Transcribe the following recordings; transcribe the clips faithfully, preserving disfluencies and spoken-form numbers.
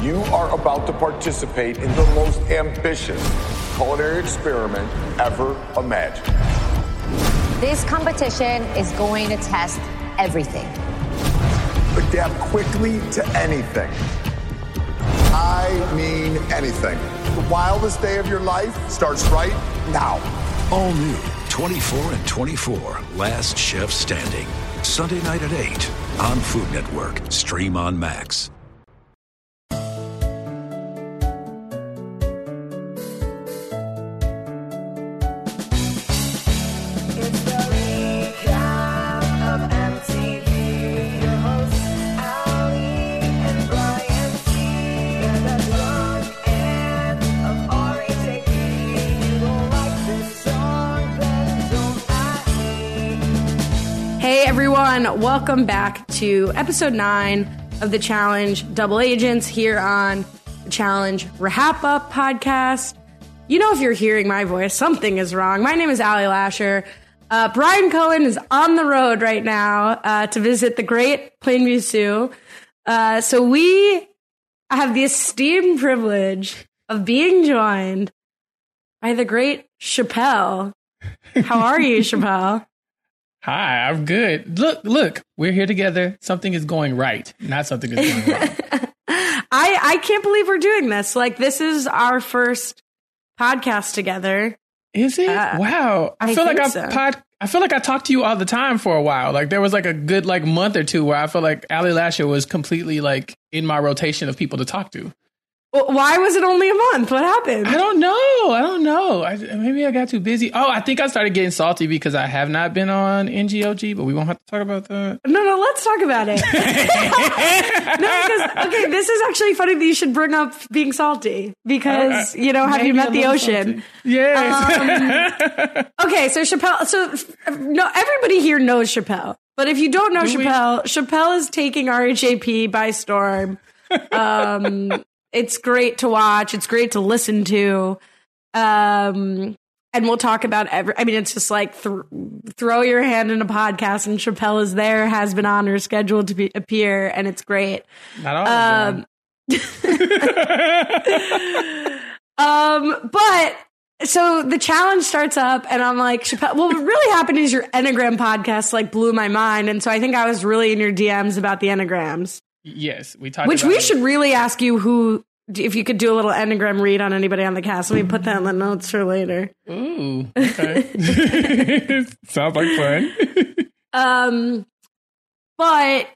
You are about to participate in the most ambitious culinary experiment ever imagined. This competition is going to test everything. Adapt quickly to anything. I mean anything. The wildest day of your life starts right now. All new twenty-four and twenty-four, Last Chef Standing. Sunday night at eight on Food Network. Stream on Max. Everyone, welcome back to episode nine of the Challenge Double Agents here on the Challenge Wrap Up podcast. You know, if you're hearing my voice, something is wrong. My name is Allie Lasher. Uh, Brian Cohen is on the road right now uh, to visit the great Plainview Zoo. Uh, so we have the esteemed privilege of being joined by the great Chappelle. How are you, Chappelle? Hi, I'm good. Look, look, we're here together. Something is going right, not something is going wrong. I, I can't believe we're doing this. Like, this is our first podcast together. Is it? Uh, wow. I, I feel like I so. pod, I feel like I talked to you all the time for a while. Like, there was like a good like month or two where I feel like Allie Lasher was completely like in my rotation of people to talk to. Well, why was it only a month? What happened? I don't know. I don't know. I, maybe I got too busy. Oh, I think I started getting salty because I have not been on N G O G, but we won't have to talk about that. No, no, let's talk about it. No, because, okay, this is actually funny that you should bring up being salty because, uh, you know, have you met the ocean? Yes. Um, okay, so Chappelle, so no, everybody here knows Chappelle, but if you don't know Do Chappelle, we? Chappelle is taking R H A P by storm. Um, It's great to watch. It's great to listen to. Um, and we'll talk about every, I mean, it's just like th- throw your hand in a podcast and Chappelle is there, has been on or scheduled to be, appear. And it's great. Not all um, um, but so the challenge starts up and I'm like, Chappelle, well, what really happened is your Enneagram podcast like blew my mind. And so I think I was really in your D Ms about the Enneagrams. Yes, we talked Which about we it. should really ask you who, if you could do a little Enneagram read on anybody on the cast. Let me put that in the notes for later. Ooh, okay. Sounds like fun. um, but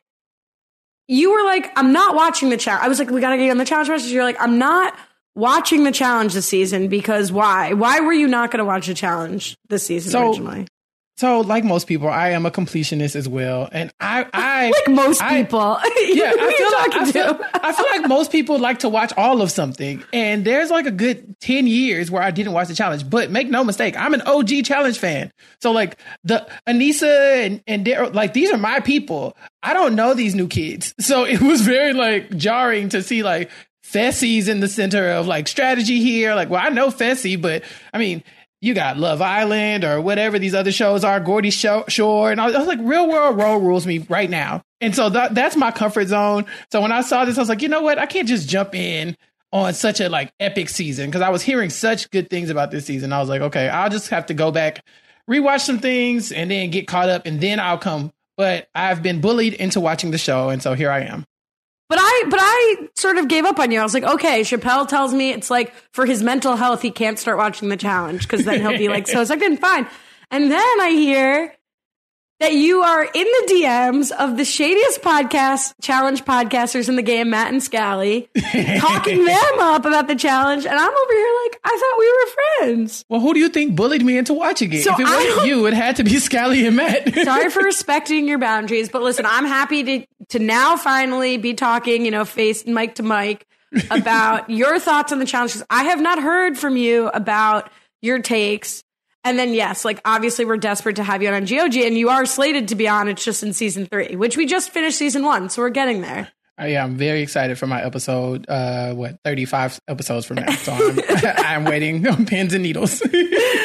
you were like, I'm not watching the challenge. I was like, we got to get on the challenge message. You're like, I'm not watching the challenge this season because why? Why were you not going to watch the challenge this season so, originally? So, like most people, I am a completionist as well, and I, I like most I, people, yeah, I feel, like, I, feel, to? I feel like most people like to watch all of something, and there's like a good ten years where I didn't watch the challenge. But make no mistake, I'm an O G challenge fan. So, like the Anissa and and Daryl, like these are my people. I don't know these new kids, so it was very like jarring to see like Fessy's in the center of like strategy here. Like, well, I know Fessy, but I mean. You got Love Island or whatever these other shows are, Gordy Shore. And I was, I was like, Real World Road rules me right now. And so that, that's my comfort zone. So when I saw this, I was like, you know what? I can't just jump in on such a like epic season because I was hearing such good things about this season. I was like, okay, I'll just have to go back, rewatch some things and then get caught up and then I'll come. But I've been bullied into watching the show. And so here I am. But I, but I sort of gave up on you. I was like, okay, Chappelle tells me it's like for his mental health, he can't start watching the challenge because then he'll be like so second, fine. And then I hear that you are in the D Ms of the shadiest podcast, challenge podcasters in the game, Matt and Scally, talking them up about the challenge. And I'm over here like, I thought we were friends. Well, who do you think bullied me into watching it? So if it wasn't you, it had to be Scally and Matt. Sorry for respecting your boundaries, but listen, I'm happy to to now finally be talking, you know, face mic to mic about your thoughts on the challenges. I have not heard from you about your takes. And then, yes, like, obviously, we're desperate to have you on N G O G, and you are slated to be on. It's just in season three, which we just finished season one, so we're getting there. Uh, yeah, I'm very excited for my episode, uh, what, thirty-five episodes from now. So I'm, I'm waiting on pins and needles. All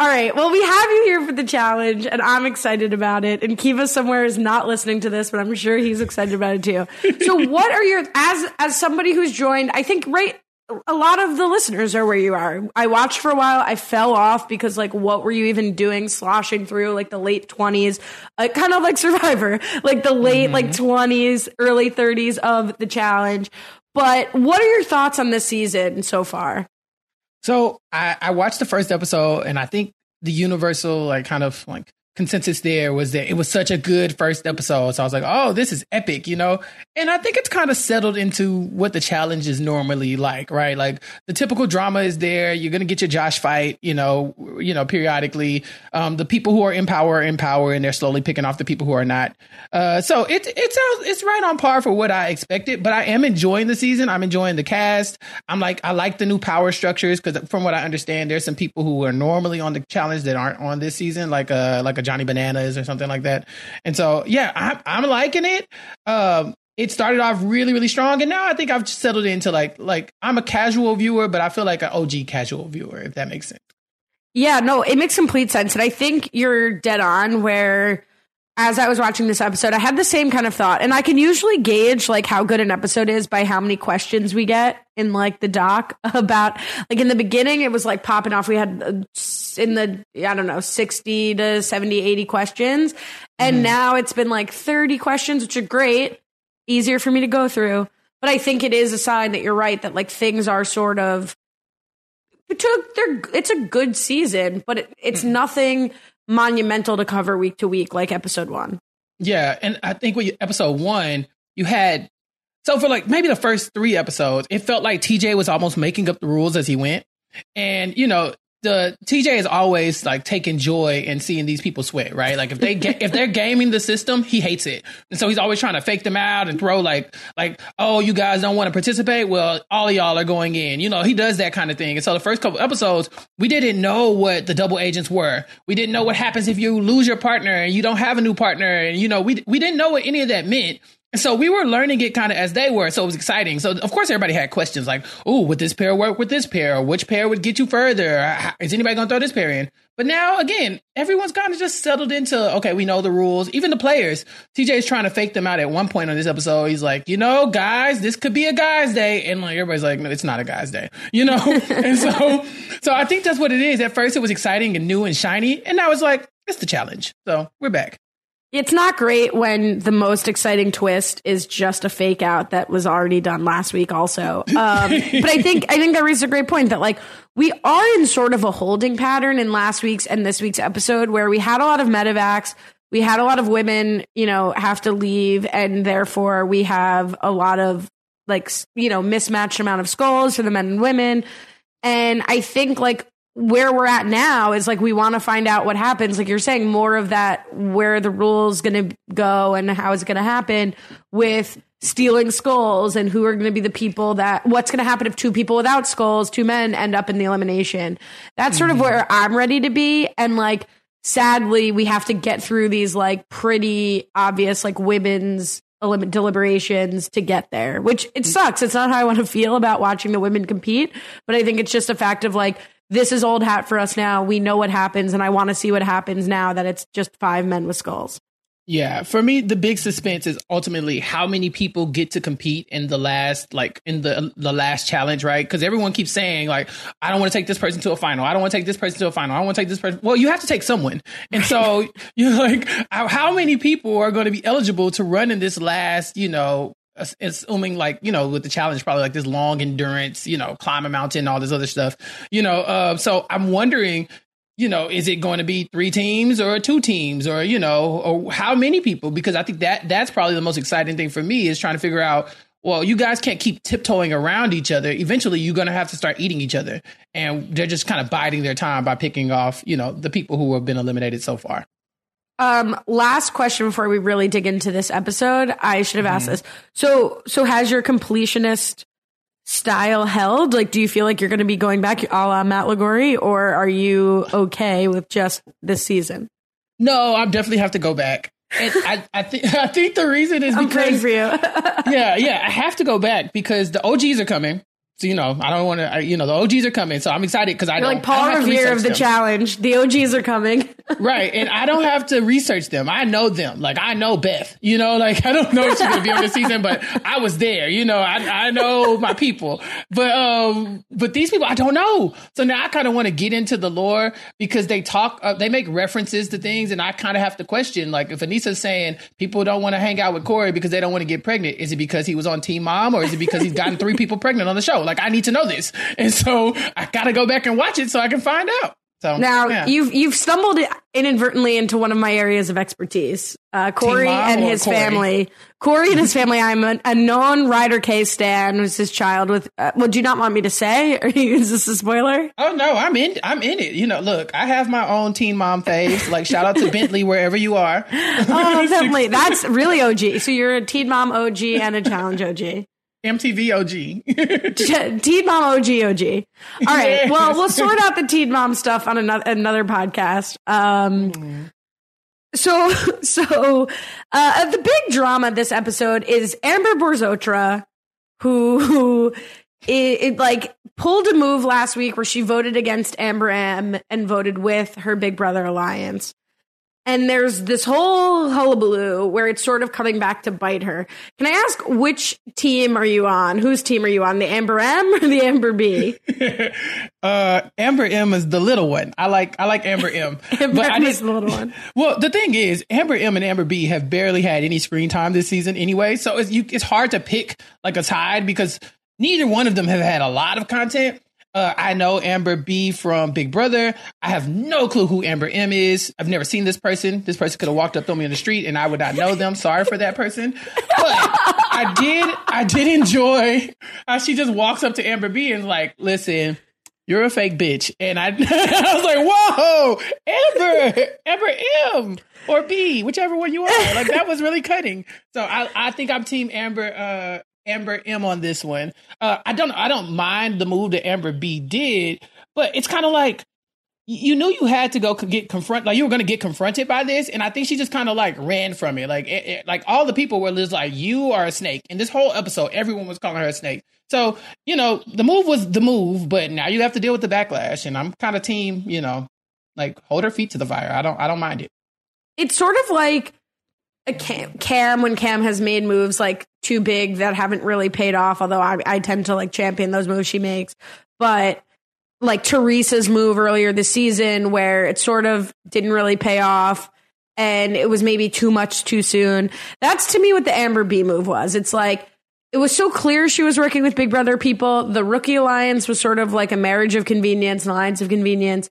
All right. Well, we have you here for the challenge, and I'm excited about it. And Kiva somewhere is not listening to this, but I'm sure he's excited about it too. So what are your, as as somebody who's joined, I think, right, a lot of the listeners are where you are. I watched for a while. I fell off because, like, what were you even doing, sloshing through, like, the late twenties, uh, kind of like Survivor, like the late, mm-hmm. like, twenties, early thirties of the challenge. But what are your thoughts on this season so far? So I, I watched the first episode, and I think the universal, like, kind of like consensus there was that it was such a good first episode. So I was like, oh, this is epic, you know? And I think it's kind of settled into what the challenge is normally like, right? Like the typical drama is there. You're going to get your Josh fight, you know, you know, periodically. Um, the people who are in power are in power, and they're slowly picking off the people who are not. Uh, so it, it sounds, it's right on par for what I expected, but I am enjoying the season. I'm enjoying the cast. I'm like, I like the new power structures, because from what I understand, there's some people who are normally on the challenge that aren't on this season, like a, like a Johnny Bananas or something like that. And so, yeah, I'm, I'm liking it. Um, it started off really, really strong. And now I think I've settled into like, like I'm a casual viewer, but I feel like an O G casual viewer, if that makes sense. Yeah, no, it makes complete sense. And I think you're dead on where, as I was watching this episode, I had the same kind of thought. And I can usually gauge like how good an episode is by how many questions we get in like the doc about, like in the beginning, it was like popping off. We had uh, in the, I don't know, sixty to seventy, eighty questions. And mm-hmm. now it's been like thirty questions, which are great. Easier for me to go through. But I think it is a sign that you're right, that like things are sort of, they're, it's a good season, but it, it's mm-hmm. nothing monumental to cover week to week like episode one. Yeah, and I think with episode one, you had, so for like maybe the first three episodes, it felt like T J was almost making up the rules as he went. And, you know, the T J is always like taking joy in seeing these people sweat, right? Like if they ga- if they're gaming the system, he hates it, and so he's always trying to fake them out and throw like like oh, you guys don't want to participate, well, all of y'all are going in, you know. He does that kind of thing. And so the first couple episodes, we didn't know what the double agents were. We didn't know what happens if you lose your partner and you don't have a new partner, and you know, we we didn't know what any of that meant. And so we were learning it kind of as they were. So it was exciting. So, of course, everybody had questions like, oh, would this pair work with this pair? Or which pair would get you further? Is anybody going to throw this pair in? But now, again, everyone's kind of just settled into, okay, we know the rules. Even the players. T J is trying to fake them out at one point on this episode. He's like, you know, guys, this could be a guy's day. And like everybody's like, no, it's not a guy's day, you know? And so, so I think that's what it is. At first, it was exciting and new and shiny. And now it's like, it's the challenge. So we're back. It's not great when the most exciting twist is just a fake out that was already done last week also. Um, but I think I think that raises a great point that like we are in sort of a holding pattern in last week's and this week's episode where we had a lot of medevacs. We had a lot of women, you know, have to leave, and therefore we have a lot of like, you know, mismatched amount of skulls for the men and women. And I think like where we're at now is like we want to find out what happens, like you're saying, more of that, where the rules going to go and how it's going to happen with stealing skulls, and who are going to be the people that, what's going to happen if two people without skulls, two men, end up in the elimination. That's sort mm-hmm. of where I'm ready to be. And like sadly we have to get through these like pretty obvious like women's deliberations to get there, which it sucks. It's not how I want to feel about watching the women compete, but I think it's just a fact of like, this is old hat for us now. We know what happens, and I want to see what happens now that it's just five men with skulls. Yeah, for me, the big suspense is ultimately how many people get to compete in the last, like in the the last challenge, right? Because everyone keeps saying, like, I don't want to take this person to a final. I don't want to take this person to a final. I don't want to take this person. Well, you have to take someone. And so you're like, how many people are going to be eligible to run in this last, you know, assuming like, you know, with the challenge, probably like this long endurance, you know, climb a mountain, all this other stuff, you know, uh, so I'm wondering, you know, is it going to be three teams or two teams, or, you know, or how many people? Because I think that that's probably the most exciting thing for me, is trying to figure out, well, you guys can't keep tiptoeing around each other. Eventually, you're going to have to start eating each other. And they're just kind of biding their time by picking off, you know, the people who have been eliminated so far. Um, last question before we really dig into this episode. I should have asked mm-hmm. this. So, so has your completionist style held? Like, do you feel like you're going to be going back a la Matt Liguori, or are you okay with just this season? No, I definitely have to go back. And I, I think I think the reason is I'm because praying for you. yeah, yeah, I have to go back because the O Gs are coming. So, you know, I don't want to, you know, the O Gs are coming. So I'm excited because I You're don't like Paul I don't Revere of the them. challenge. The O Gs are coming. Right. And I don't have to research them. I know them. Like, I know Beth, you know, like, I don't know if she's going to be on the season, but I was there, you know, I, I know my people. But, um, but these people, I don't know. So now I kind of want to get into the lore because they talk, uh, they make references to things. And I kind of have to question, like, if Anissa's saying people don't want to hang out with Corey because they don't want to get pregnant, is it because he was on Teen Mom or is it because he's gotten three people pregnant on the show? Like, I need to know this. And so I got to go back and watch it so I can find out. So now yeah. you've you've stumbled inadvertently into one of my areas of expertise. Uh, Corey and his Corey? family. Corey and his family. I'm a, a known Ryder K stan. Was his child with? Uh, well, do you not want me to say? Or is this a spoiler? Oh no, I'm in. I'm in it. You know, look, I have my own Teen Mom phase. Like, shout out to Bentley wherever you are. Oh, definitely. That's really O G. So you're a Teen Mom O G and a Challenge O G. M T V O G. Teen Mom O G O G. All right. Yes. Well, we'll sort out the Teen Mom stuff on another another podcast. Um, mm. So, so uh, the big drama this episode is Amber Borzotra, who, who it, it like pulled a move last week where she voted against Amber M and voted with her Big Brother alliance. And there's this whole hullabaloo where it's sort of coming back to bite her. Can I ask, which team are you on? Whose team are you on? The Amber M or the Amber B? uh, Amber M is the little one. I like I like Amber M. Amber but M I is the little one. Well, the thing is, Amber M and Amber B have barely had any screen time this season anyway. So it's, you, it's hard to pick like a tide because neither one of them have had a lot of content. Uh, I know Amber B from Big Brother. I have no clue who Amber M is. I've never seen this person. This person could have walked up to me on the street and I would not know them. Sorry for that person. But I did, I did enjoy how she just walks up to Amber B and is like, listen, you're a fake bitch. And I, I was like, whoa, Amber, Amber M or B, whichever one you are. Like, that was really cutting. So I, I think I'm team Amber, uh, Amber M on this one. Uh, I don't I don't mind the move that Amber B did, but it's kind of like you knew you had to go get confront, like you were going to get confronted by this. And I think she just kind of like ran from it. Like, it, it, like all the people were just like, you are a snake. In this whole episode, everyone was calling her a snake. So, you know, the move was the move, but now you have to deal with the backlash. And I'm kind of team, you know, like hold her feet to the fire. I don't I don't mind it. It's sort of like a Cam, Cam when Cam has made moves like too big that haven't really paid off, although I, I tend to like champion those moves she makes. But like Teresa's move earlier this season where it sort of didn't really pay off and it was maybe too much too soon. That's to me what the Amber B move was. It's like it was so clear she was working with Big Brother people. The Rookie Alliance was sort of like a marriage of convenience, an alliance of convenience.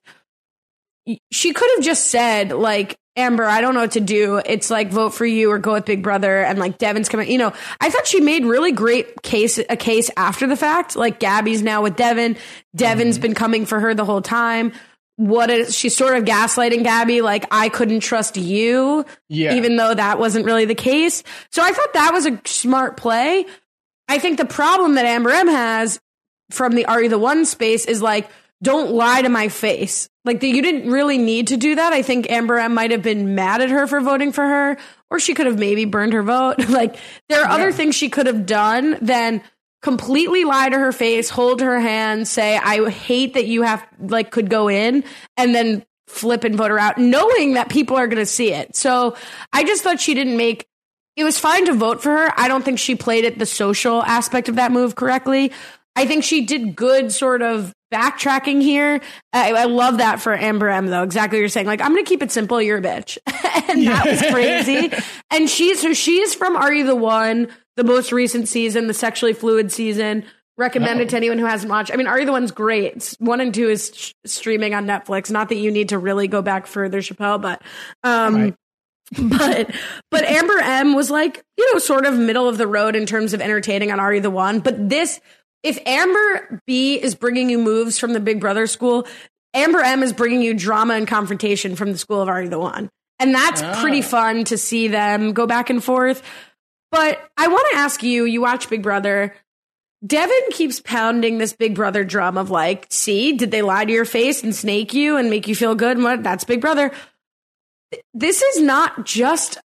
She could have just said like, Amber, I don't know what to do. It's like vote for you or go with Big Brother. And like Devin's coming, you know, I thought she made really great case, a case after the fact. Like Gabby's now with Devin. Devin's mm-hmm. been coming for her the whole time. What is she's sort of gaslighting Gabby? Like, I couldn't trust you, yeah. even though that wasn't really the case. So I thought that was a smart play. I think the problem that Amber M has from the Are You the One space is like, don't lie to my face. Like, the, you didn't really need to do that. I think Amber M might have been mad at her for voting for her, or she could have maybe burned her vote. Like, there are yeah. other things she could have done than completely lie to her face, hold her hand, say, I hate that you have, like, could go in, and then flip and vote her out, knowing that people are going to see it. So I just thought she didn't make, it was fine to vote for her. I don't think she played it, the social aspect of that move correctly. I think she did good sort of backtracking here. I, I love that for Amber M, though. Exactly what you're saying. Like, I'm going to keep it simple. You're a bitch. And that was crazy. And she's, so she's from Are You the One, the most recent season, the sexually fluid season. Recommended oh. to anyone who hasn't watched. I mean, Are You the One's great. It's, one and two is sh- streaming on Netflix. Not that you need to really go back further, Chappelle, but, um, right. but, but Amber M was like, you know, sort of middle of the road in terms of entertaining on Are You the One. But this, if Amber B is bringing you moves from the Big Brother school, Amber M is bringing you drama and confrontation from the school of Are You the One. And that's oh. pretty fun to see them go back and forth. But I want to ask you, you watch Big Brother. Devin keeps pounding this Big Brother drum of like, see, did they lie to your face and snake you and make you feel good? And what? That's Big Brother. This is not just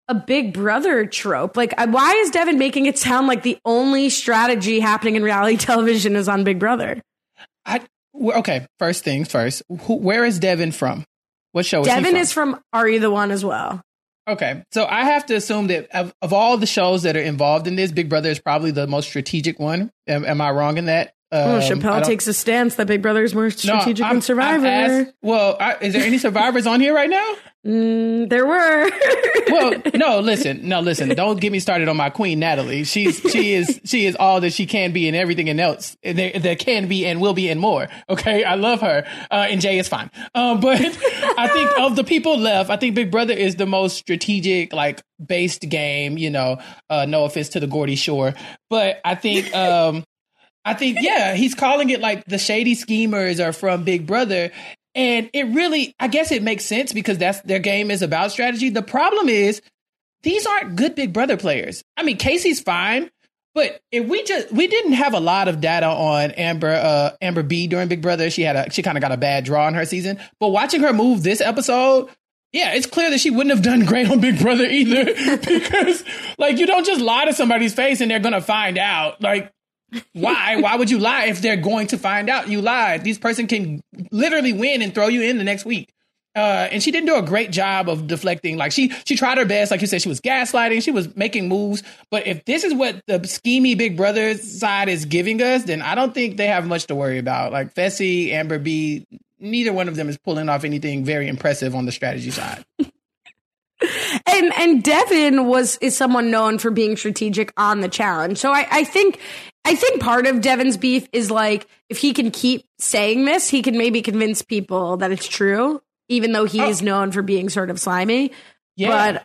a Big Brother trope. Like, why is Devin making it sound like the only strategy happening in reality television is on Big Brother? I, okay, first things first. Who, where is Devin from? What show is Devin he from? is from Are You the One as well. Okay, so I have to assume that of, of all the shows that are involved in this, Big Brother is probably the most strategic one. Am, am I wrong in that? Oh, Um, Chappelle takes a stance that Big Brother is more strategic no, I'm, than Survivor. I'm asked, well, I, is there any survivors on here right now? Mm, there were. Well, no, listen, no, listen. Don't get me started on my queen, Natalie. She's she is she is all that she can be and everything and else there, there can be and will be and more. Okay, I love her. Uh, and Jay is fine. Um, but I think of the people left, I think Big Brother is the most strategic, like based game. You know, uh, no offense to the Geordie Shore, but I think. Um, I think, yeah, he's calling it like the shady schemers are from Big Brother. And it really, I guess it makes sense because that's their game is about strategy. The problem is these aren't good Big Brother players. I mean, Casey's fine, but if we just, we didn't have a lot of data on Amber, uh, Amber B during Big Brother. She had a, she kind of got a bad draw in her season, but watching her move this episode, yeah, it's clear that she wouldn't have done great on Big Brother either because like, you don't just lie to somebody's face and they're going to find out. Like, Why? Why would you lie if they're going to find out you lied? This person can literally win and throw you in the next week. Uh, and she didn't do a great job of deflecting. Like she, she tried her best. Like you said, she was gaslighting. She was making moves. But if this is what the schemy Big Brother side is giving us, then I don't think they have much to worry about. Like Fessy, Amber B, neither one of them is pulling off anything very impressive on the strategy side. And and Devin was is someone known for being strategic on the challenge. So I, I think I think part of Devin's beef is like if he can keep saying this, he can maybe convince people that it's true, even though he is oh. known for being sort of slimy. Yeah. But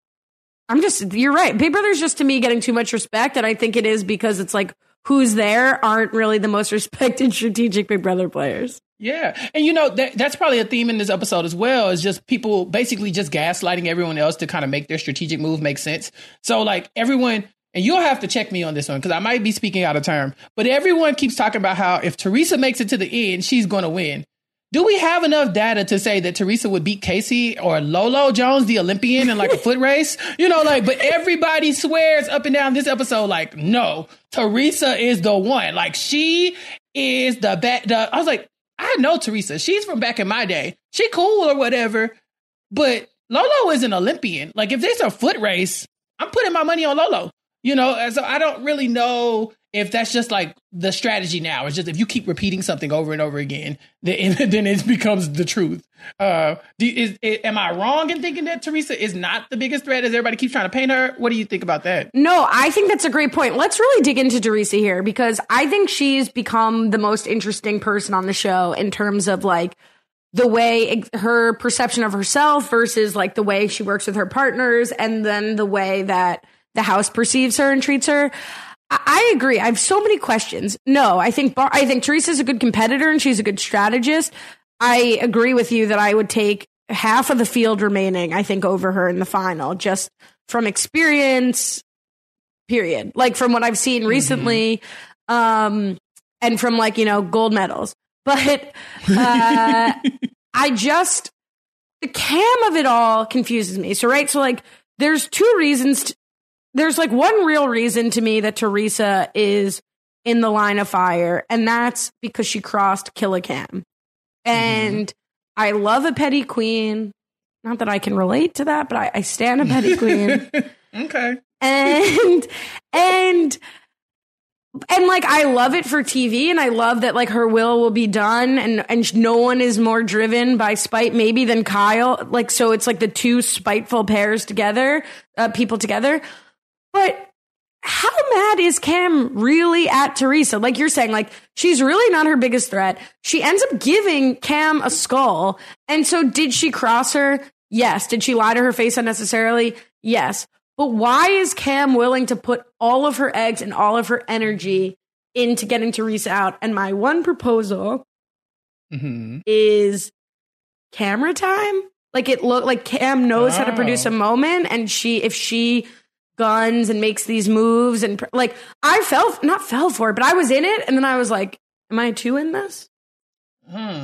I'm just you're right. Big Brother's just to me getting too much respect, and I think it is because it's like who's there aren't really the most respected strategic Big Brother players. Yeah. And, you know, that, that's probably a theme in this episode as well, is just people basically just gaslighting everyone else to kind of make their strategic move make sense. So, like, everyone, and you'll have to check me on this one because I might be speaking out of term, but everyone keeps talking about how if Teresa makes it to the end, she's going to win. Do we have enough data to say that Teresa would beat Casey or Lolo Jones, the Olympian, in like a foot race? You know, like, but everybody swears up and down this episode, like, no, Teresa is the one. Like, she is the best. I was like, I know Teresa. She's from back in my day. She cool or whatever. But Lolo is an Olympian. Like, if there's a foot race, I'm putting my money on Lolo. You know, and so I don't really know if that's just like the strategy now. It's just if you keep repeating something over and over again, then, then it becomes the truth. Uh, do, is, is, am I wrong in thinking that Teresa is not the biggest threat as everybody keeps trying to paint her? What do you think about that? No, I think that's a great point. Let's really dig into Teresa here because I think she's become the most interesting person on the show in terms of like the way her perception of herself versus like the way she works with her partners and then the way that the house perceives her and treats her. I agree. I have so many questions. No, I think Bar- I think Teresa's a good competitor and she's a good strategist. I agree with you that I would take half of the field remaining, I think, over her in the final, just from experience, period. Like from what I've seen mm-hmm. recently, um, and from like, you know, gold medals. But uh, I just, the cam of it all confuses me. So, right. So like, there's two reasons to, There's like one real reason to me that Teresa is in the line of fire, and that's because she crossed Killicam. And mm-hmm. I love a petty queen. Not that I can relate to that, but I, I stand a petty queen. Okay. And, and, and like, I love it for T V, and I love that like her will will be done, and, and no one is more driven by spite maybe than Kyle. Like, so it's like the two spiteful pairs together, uh, people together. But how mad is Cam really at Teresa? Like you're saying, like she's really not her biggest threat. She ends up giving Cam a skull. And so did she cross her? Yes. Did she lie to her face unnecessarily? Yes. But why is Cam willing to put all of her eggs and all of her energy into getting Teresa out? And my one proposal mm-hmm. is camera time. Like it looked like Cam knows oh. how to produce a moment. And she, if she guns and makes these moves and like I fell not fell for it, but I was in it and then I was like, am I too in this? Hmm.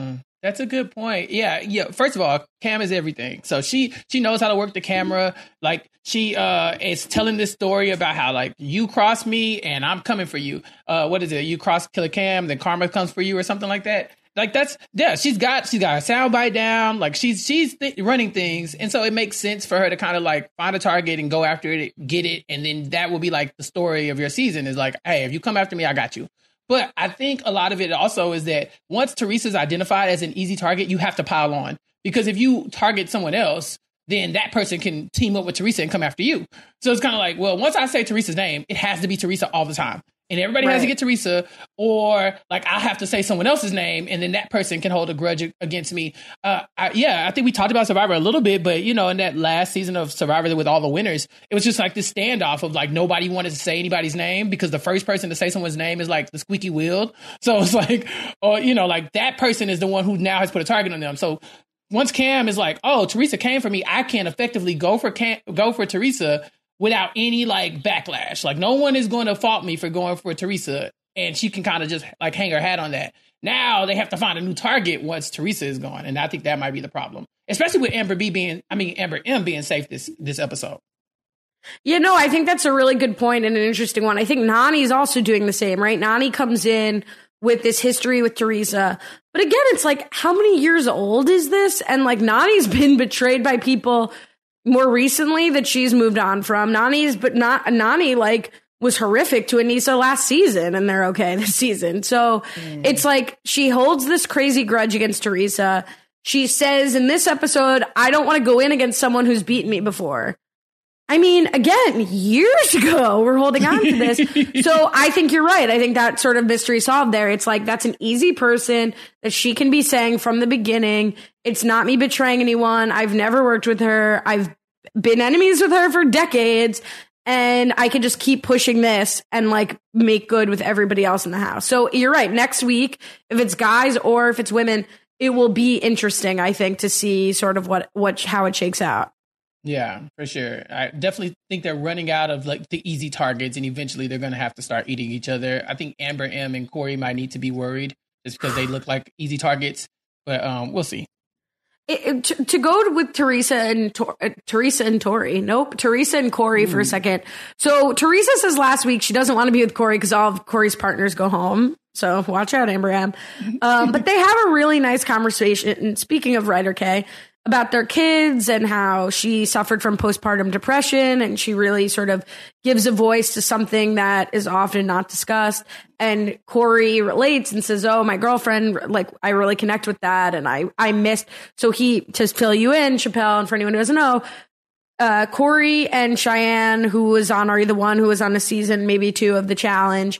That's a good point. Yeah, yeah. First of all, Cam is everything. So she she knows how to work the camera. Like she uh is telling this story about how like you cross me and I'm coming for you. Uh, what is it? You cross Killer Cam, then karma comes for you, or something like that. Like that's yeah. She's got she's got a soundbite down. Like she's she's th- running things, and so it makes sense for her to kind of like find a target and go after it, get it, and then that will be like the story of your season. Is like, hey, if you come after me, I got you. But I think a lot of it also is that once Teresa's identified as an easy target, you have to pile on. Because if you target someone else, then that person can team up with Teresa and come after you. So it's kind of like, well, once I say Teresa's name, it has to be Teresa all the time. And everybody right. has to get Teresa, or like I have to say someone else's name, and then that person can hold a grudge against me. Uh, I, yeah, I think we talked about Survivor a little bit, but you know, in that last season of Survivor with all the winners, it was just like this standoff of like nobody wanted to say anybody's name because the first person to say someone's name is like the squeaky wheel. So it's like, or you know, like that person is the one who now has put a target on them. So once Cam is like, oh, Teresa came for me, I can effectively go for Cam, go for Teresa without any like backlash. Like no one is going to fault me for going for Teresa, and she can kind of just like hang her hat on that. Now they have to find a new target once Teresa is gone, and I think that might be the problem, especially with Amber B being, I mean Amber M being safe this this episode. Yeah, no, I think that's a really good point and an interesting one. I think Nany's also doing the same, right? Nany comes in with this history with Teresa, but again, it's like how many years old is this? And like Nany's been betrayed by people more recently that she's moved on from. Nany's, but not Nany, like, was horrific to Aneesa last season, and they're okay this season. So mm. it's like she holds this crazy grudge against Teresa. She says in this episode, I don't want to go in against someone who's beaten me before. I mean, again, years ago, we're holding on to this. So I think you're right. I think that sort of mystery solved there. It's like, that's an easy person that she can be saying from the beginning. It's not me betraying anyone. I've never worked with her. I've been enemies with her for decades. And I can just keep pushing this and like make good with everybody else in the house. So you're right. Next week, if it's guys or if it's women, it will be interesting, I think, to see sort of what, what, how it shakes out. Yeah, for sure. I definitely think they're running out of like the easy targets, and eventually they're going to have to start eating each other. I think Amber M and Corey might need to be worried just because they look like easy targets, but um, we'll see. It, it, to, to go with Teresa and Tor- uh, Teresa and Tori, nope, Teresa and Corey Ooh. for a second. So Teresa says last week she doesn't want to be with Corey because all of Corey's partners go home. So watch out, Amber M. Um, but they have a really nice conversation. Speaking of Ryder K, about their kids and how she suffered from postpartum depression, and she really sort of gives a voice to something that is often not discussed. And Corey relates and says, oh, my girlfriend, like, I really connect with that. And I, I missed. So he, to fill you in, Chappelle, and for anyone who doesn't know, uh, Corey and Cheyenne, who was on Are You the One, who was on a season, maybe two of the challenge,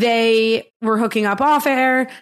they were hooking up off air,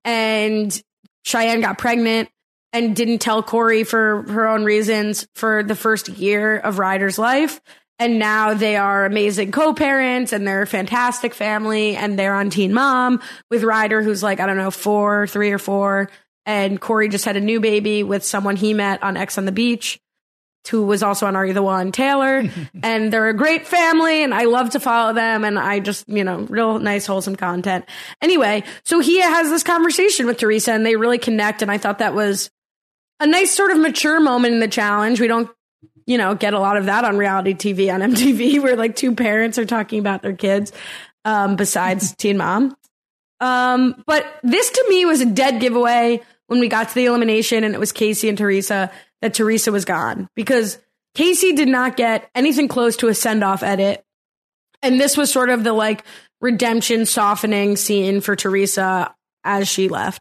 and Cheyenne got pregnant and didn't tell Corey for her own reasons for the first year of Ryder's life. And now they are amazing co-parents, and they're a fantastic family, and they're on Teen Mom with Ryder, who's like, I don't know, four, three or four. And Corey just had a new baby with someone he met on X on the Beach, who was also on Are You the One, Taylor. And they're a great family, and I love to follow them. And I just, you know, real nice, wholesome content. Anyway, so he has this conversation with Teresa, and they really connect. And I thought that was a nice sort of mature moment in the challenge. We don't, you know, get a lot of that on reality T V on M T V, where like two parents are talking about their kids, um, besides Teen Mom. Um, but this to me was a dead giveaway when we got to the elimination and it was Casey and Teresa, that Teresa was gone, because Casey did not get anything close to a send-off edit. And this was sort of the like redemption softening scene for Teresa as she left.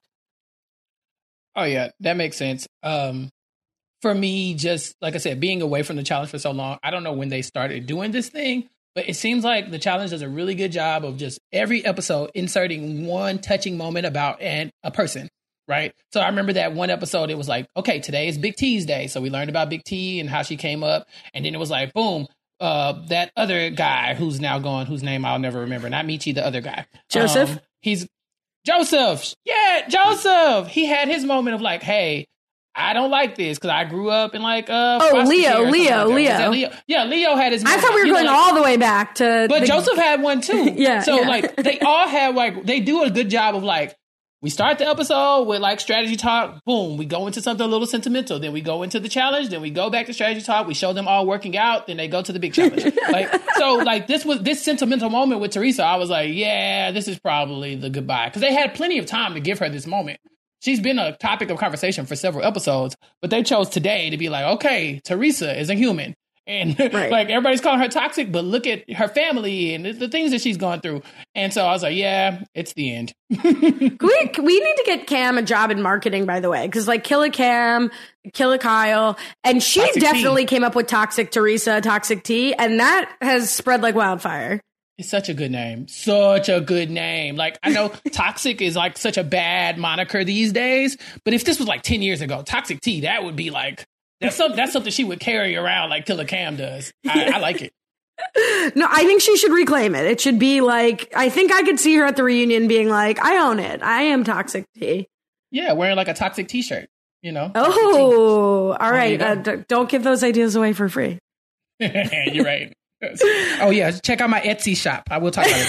Oh, yeah, that makes sense. Um, for me, just like I said, being away from the challenge for so long, I don't know when they started doing this thing, but it seems like the challenge does a really good job of just every episode inserting one touching moment about an, a person, right? So I remember that one episode, it was like, okay, today is Big T's day. So we learned about Big T and how she came up. And then it was like, boom, uh, that other guy who's now gone, whose name I'll never remember, not Michi, the other guy. Joseph? Um, he's Joseph. Yeah, Joseph. He had his moment of like, hey, I don't like this because I grew up in like uh oh Leo, Leo, like Leo. Leo. Yeah, Leo had his moment. I thought we were you going know, like, all the way back to But the... Joseph had one too. yeah. So yeah. like they all have like they do a good job of like we start the episode with like strategy talk. Boom, we go into something a little sentimental. Then we go into the challenge. Then we go back to strategy talk. We show them all working out. Then they go to the big challenge. Like so, like this was this sentimental moment with Teresa. I was like, yeah, this is probably the goodbye, because they had plenty of time to give her this moment. She's been a topic of conversation for several episodes, but they chose today to be like, okay, Teresa is a human. And right. like everybody's calling her toxic, but look at her family and the, the things that she's gone through. And so I was like, yeah, it's the end. we, we need to get Cam a job in marketing, by the way, because like Killer Cam, Killer Kyle, and she toxic definitely tea. Came up with Toxic Teresa, Toxic Tea, and that has spread like wildfire. It's such a good name. Such a good name. Like, I know toxic is like such a bad moniker these days, but if this was like ten years ago, Toxic Tea, that would be like, that's something, that's something she would carry around like Killer Cam does. I, I like it. No, I think she should reclaim it. It should be like, I think I could see her at the reunion being like, I own it. I am Toxic Tea. Yeah, wearing like a toxic t-shirt, you know? Oh, all right. Uh, d- don't give those ideas away for free. You're right. Oh yeah, check out my Etsy shop. I will talk about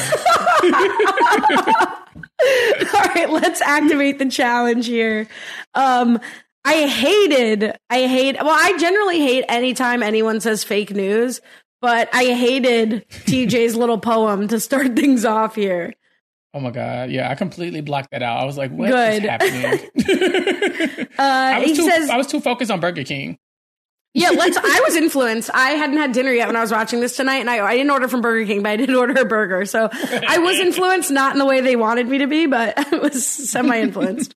it. All right, let's activate the challenge here. Um, I hated, I hate, well, I generally hate anytime anyone says fake news, but I hated T J's little poem to start things off here. Oh my God. Yeah, I completely blocked that out. I was like, what Good. is happening? uh, I, was he too, says, I was too focused on Burger King. Yeah, let's. I was influenced. I hadn't had dinner yet when I was watching this tonight, and I, I didn't order from Burger King, but I did order a burger. So I was influenced, not in the way they wanted me to be, but I was semi-influenced.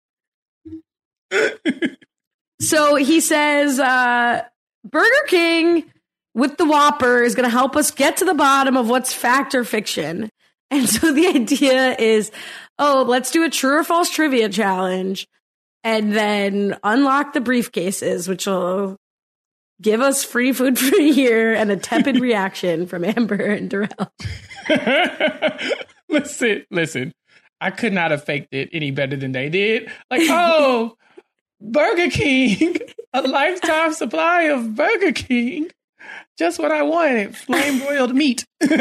So he says, uh, Burger King with the Whopper is going to help us get to the bottom of what's fact or fiction. And so the idea is, oh, let's do a true or false trivia challenge, and then unlock the briefcases, which will give us free food for a year and a tepid reaction from Amber and Darrell. listen, listen. I could not have faked it any better than they did. Like, oh, Burger King, a lifetime supply of Burger King. Just what I wanted, flame broiled meat. Now,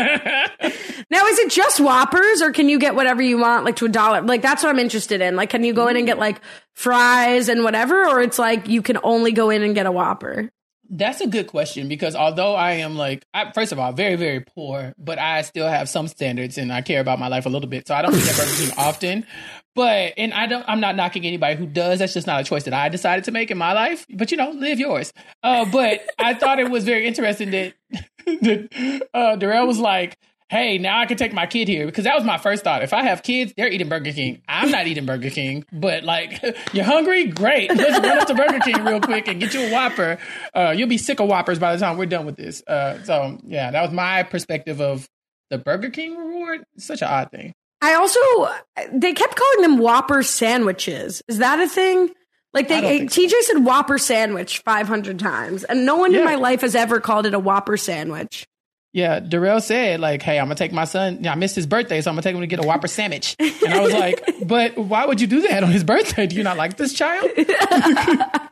is it just Whoppers, or can you get whatever you want, like to a dollar? Like, that's what I'm interested in. Like, can you go in and get like fries and whatever, or it's like you can only go in and get a Whopper? That's a good question, because although I am like, I, first of all, very, very poor, but I still have some standards and I care about my life a little bit. So I don't eat at Burger King often. But, and I don't, I'm not knocking anybody who does. That's just not a choice that I decided to make in my life. But, you know, live yours. Uh, but I thought it was very interesting that, that uh, Darrell was like, hey, now I can take my kid here, because that was my first thought. If I have kids, they're eating Burger King. I'm not eating Burger King, but like, you're hungry? Great. Let's run up to Burger King real quick and get you a Whopper. Uh, you'll be sick of Whoppers by the time we're done with this. Uh, so yeah, that was my perspective of the Burger King reward. It's such an odd thing. I also, they kept calling them Whopper sandwiches. Is that a thing? Like they, T J so. said Whopper sandwich five hundred times, and no one yeah. in my life has ever called it a Whopper sandwich. Yeah, Darrell said, like, hey, I'm going to take my son. I missed his birthday, so I'm going to take him to get a Whopper sandwich. And I was like, but why would you do that on his birthday? Do you not like this child? But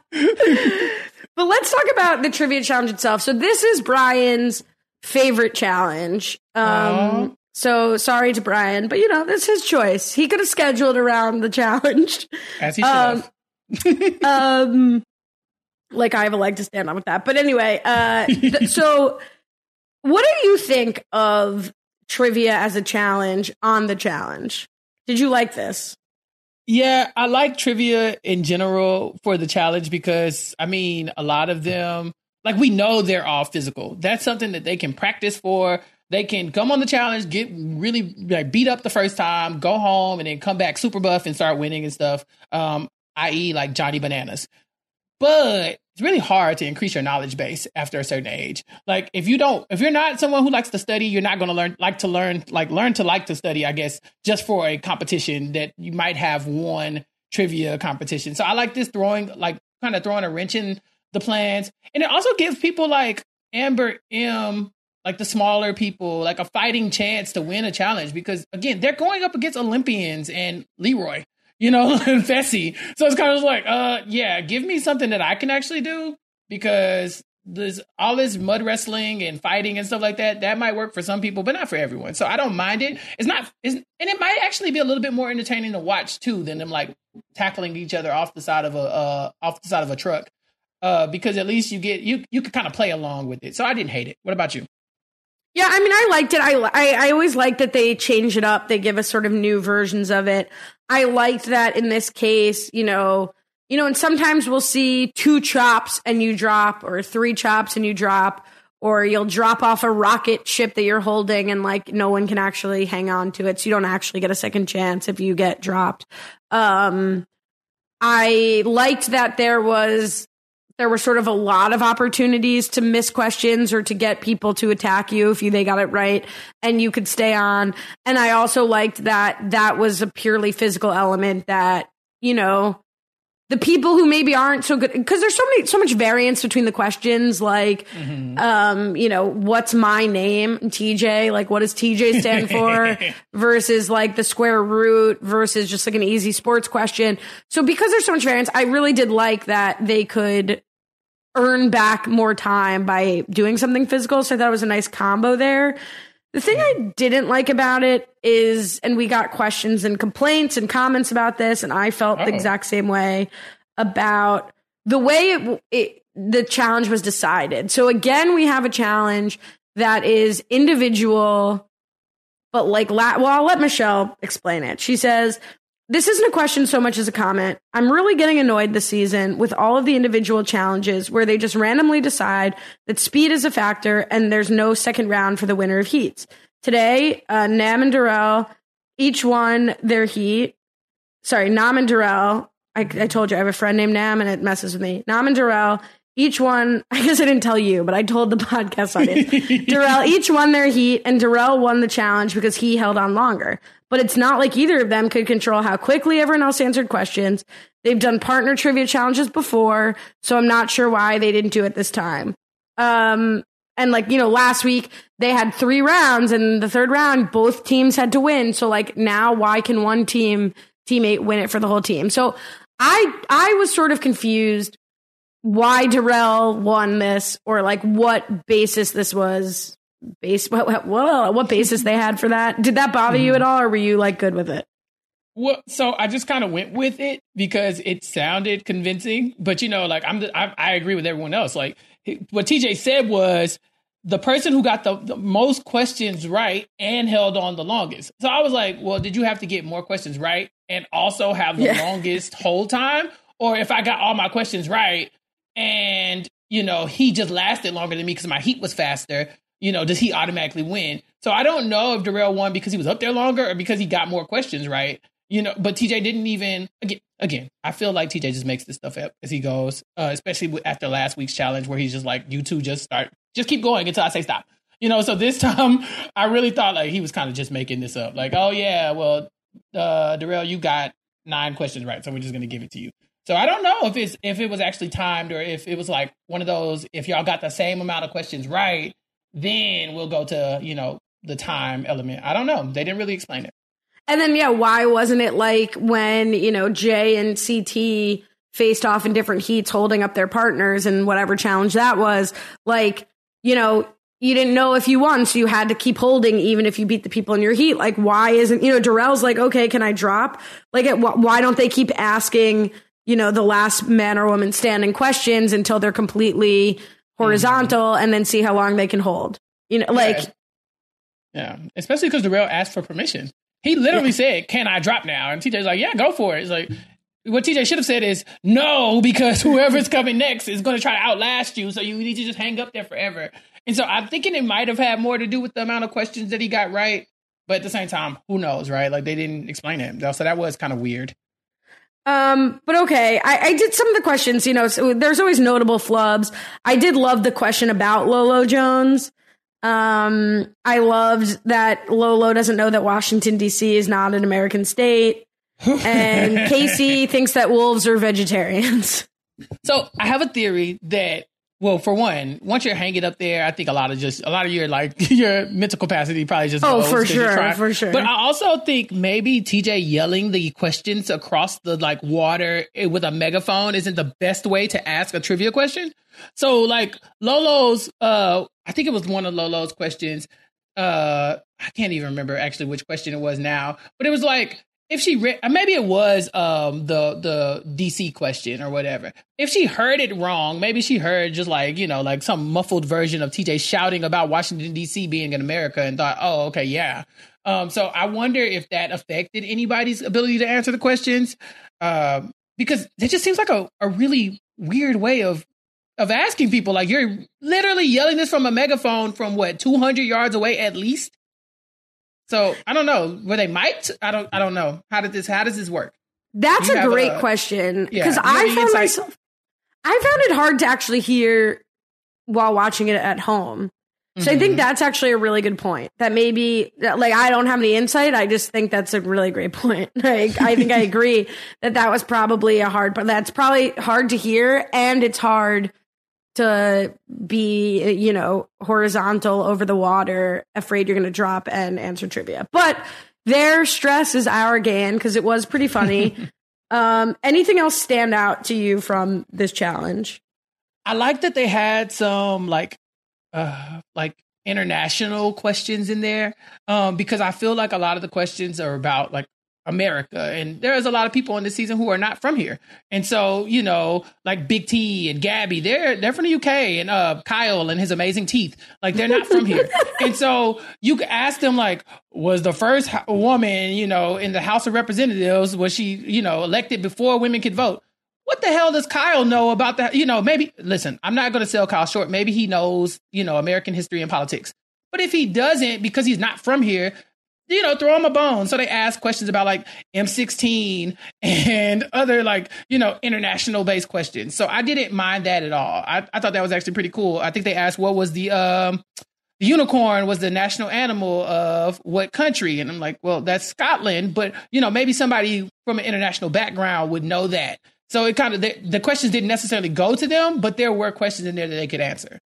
let's talk about the trivia challenge itself. So this is Brian's favorite challenge. Um, so sorry to Brian, but, you know, that's his choice. He could have scheduled around the challenge. As he should have. Um, um, like, I have a leg to stand on with that. But anyway, uh, th- so... what do you think of trivia as a challenge on the challenge? Did you like this? Yeah, I like trivia in general for the challenge because, I mean, a lot of them, like, we know they're all physical. That's something that they can practice for. They can come on the challenge, get really like beat up the first time, go home, and then come back super buff and start winning and stuff, um, that is like Johnny Bananas. But it's really hard to increase your knowledge base after a certain age. Like if you don't, if you're not someone who likes to study, you're not going to learn, like to learn, like learn to like to study, I guess, just for a competition that you might have won trivia competition. So I like this throwing, like kind of throwing a wrench in the plans. And it also gives people like Amber M, like the smaller people, like a fighting chance to win a challenge because again, they're going up against Olympians and Leroy. You know, and Fessy. So it's kind of like, uh, yeah, give me something that I can actually do because this all this mud wrestling and fighting and stuff like that, that might work for some people, but not for everyone. So I don't mind it. It's not, it's, and it might actually be a little bit more entertaining to watch too than them like tackling each other off the side of a uh, off the side of a truck, uh, because at least you get you you can kind of play along with it. So I didn't hate it. What about you? Yeah, I mean, I liked it. I, I, I always like that they change it up. They give us sort of new versions of it. I liked that in this case, you know, you know, and sometimes we'll see two chops and you drop, or three chops and you drop, or you'll drop off a rocket ship that you're holding and like no one can actually hang on to it. So you don't actually get a second chance if you get dropped. Um, I liked that there was There were sort of a lot of opportunities to miss questions or to get people to attack you if you they got it right and you could stay on. And I also liked that that was a purely physical element that, you know, the people who maybe aren't so good, because there's so many, so much variance between the questions, like, mm-hmm. um, you know, what's my name, T J, like what does T J stand for versus like the square root versus just like an easy sports question. So because there's so much variance, I really did like that they could earn back more time by doing something physical. So I thought it was a nice combo there. The thing I didn't like about it is, and we got questions and complaints and comments about this, and I felt Uh-oh. the exact same way about the way it, it, the challenge was decided. So again, we have a challenge that is individual, but like, la- well, I'll let Michelle explain it. She says, this isn't a question so much as a comment. I'm really getting annoyed this season with all of the individual challenges where they just randomly decide that speed is a factor and there's no second round for the winner of heats. Today, uh, Nam and Darrell each won their heat. Sorry, Nam and Darrell. I, I told you I have a friend named Nam and it messes with me. Nam and Darrell each won. I guess I didn't tell you, but I told the podcast audience. Darrell each won their heat and Darrell won the challenge because he held on longer. But it's not like either of them could control how quickly everyone else answered questions. They've done partner trivia challenges before, so I'm not sure why they didn't do it this time. Um, and like, you know, last week they had three rounds, and the third round, both teams had to win. So like now, why can one team teammate win it for the whole team? So I I was sort of confused why Darrell won this, or like what basis this was. Base what, what what basis they had for that. Did that bother you at all, or were you like good with it? Well, so I just kind of went with it because it sounded convincing, but you know, like I'm I, I agree with everyone else. Like what T J said was the person who got the, the most questions right and held on the longest. So I was like, well, did you have to get more questions right and also have the yeah. longest whole time? Or if I got all my questions right and, you know, he just lasted longer than me because my heat was faster, you know, does he automatically win? So I don't know if Darrell won because he was up there longer or because he got more questions right. You know, but T J didn't even, again, again, I feel like T J just makes this stuff up as he goes, uh, especially after last week's challenge where he's just like, you two just start, just keep going until I say stop. You know, so this time I really thought like he was kind of just making this up. Like, oh yeah, well, uh, Darrell, you got nine questions right, so we're just going to give it to you. So I don't know if it's, if it was actually timed or if it was like one of those, if y'all got the same amount of questions right, then we'll go to, you know, the time element. I don't know. They didn't really explain it. And then, yeah, why wasn't it like when, you know, Jay and C T faced off in different heats holding up their partners and whatever challenge that was, like, you know, you didn't know if you won, so you had to keep holding even if you beat the people in your heat. Like, why isn't, you know, Darrell's like, okay, can I drop? Like, why don't they keep asking, you know, the last man or woman standing questions until they're completely horizontal mm-hmm. and then see how long they can hold? You know, like. Yeah, yeah. Especially because Darrell asked for permission. He literally yeah. said, can I drop now? And T J's like, yeah, go for it. It's like, what T J should have said is, no, because whoever's coming next is going to try to outlast you. So you need to just hang up there forever. And so I'm thinking it might have had more to do with the amount of questions that he got right. But at the same time, who knows, right? Like, they didn't explain it. So that was kind of weird. Um, but okay, I, I did some of the questions, you know, so there's always notable flubs. I did love the question about Lolo Jones. Um, I loved that Lolo doesn't know that Washington, D C is not an American state. And Casey thinks that wolves are vegetarians. So I have a theory that Well, for one, once you're hanging up there, I think a lot of just a lot of your like your mental capacity probably just oh goes for 'cause you're sure, trying- for sure. But I also think maybe T J yelling the questions across the like water with a megaphone isn't the best way to ask a trivia question. So like Lolo's, uh, I think it was one of Lolo's questions. Uh, I can't even remember actually which question it was now, but it was like, if she read, maybe it was um, the the D C question or whatever. If she heard it wrong, maybe she heard just like, you know, like some muffled version of T J shouting about Washington, D C being in America and thought, oh, okay, yeah. Um, so I wonder if that affected anybody's ability to answer the questions, um, because it just seems like a, a really weird way of of asking people. Like, you're literally yelling this from a megaphone from what, two hundred yards away at least? So I don't know. Were they mic'd? I don't. I don't know. How did this? How does this work? That's You a have great a- question Yeah. because You have I any found insight? myself. I found it hard to actually hear while watching it at home. So I think Mhm. that's actually a really good point. That maybe, like, I don't have any insight. I just think that's a really great point. Like, I think I agree that that was probably a hard, but that's probably hard to hear, and it's hard to be, you know, horizontal over the water, afraid you're going to drop and answer trivia. But their stress is our gain because it was pretty funny. um, anything else stand out to you from this challenge? I like that they had some like uh like international questions in there, um because I feel like a lot of the questions are about like America, and there's a lot of people in this season who are not from here. And so, you know, like Big T and Gabby, they're they're from the U K, and uh Kyle and his amazing teeth, like they're not from here. And so you could ask them like, was the first ho- woman, you know, in the House of Representatives, was she, you know, elected before women could vote? What the hell does Kyle know about that? You know, maybe, listen, I'm not going to sell Kyle short. Maybe he knows, you know, American history and politics. But if he doesn't, because he's not from here, you know, throw him a bone. So they ask questions about like M sixteen and other like, you know, international based questions. So I didn't mind that at all. I, I thought that was actually pretty cool. I think they asked what was the, um, the unicorn was the national animal of what country? And I'm like, well, that's Scotland. But, you know, maybe somebody from an international background would know that. So it kind of, the, the questions didn't necessarily go to them, but there were questions in there that they could answer.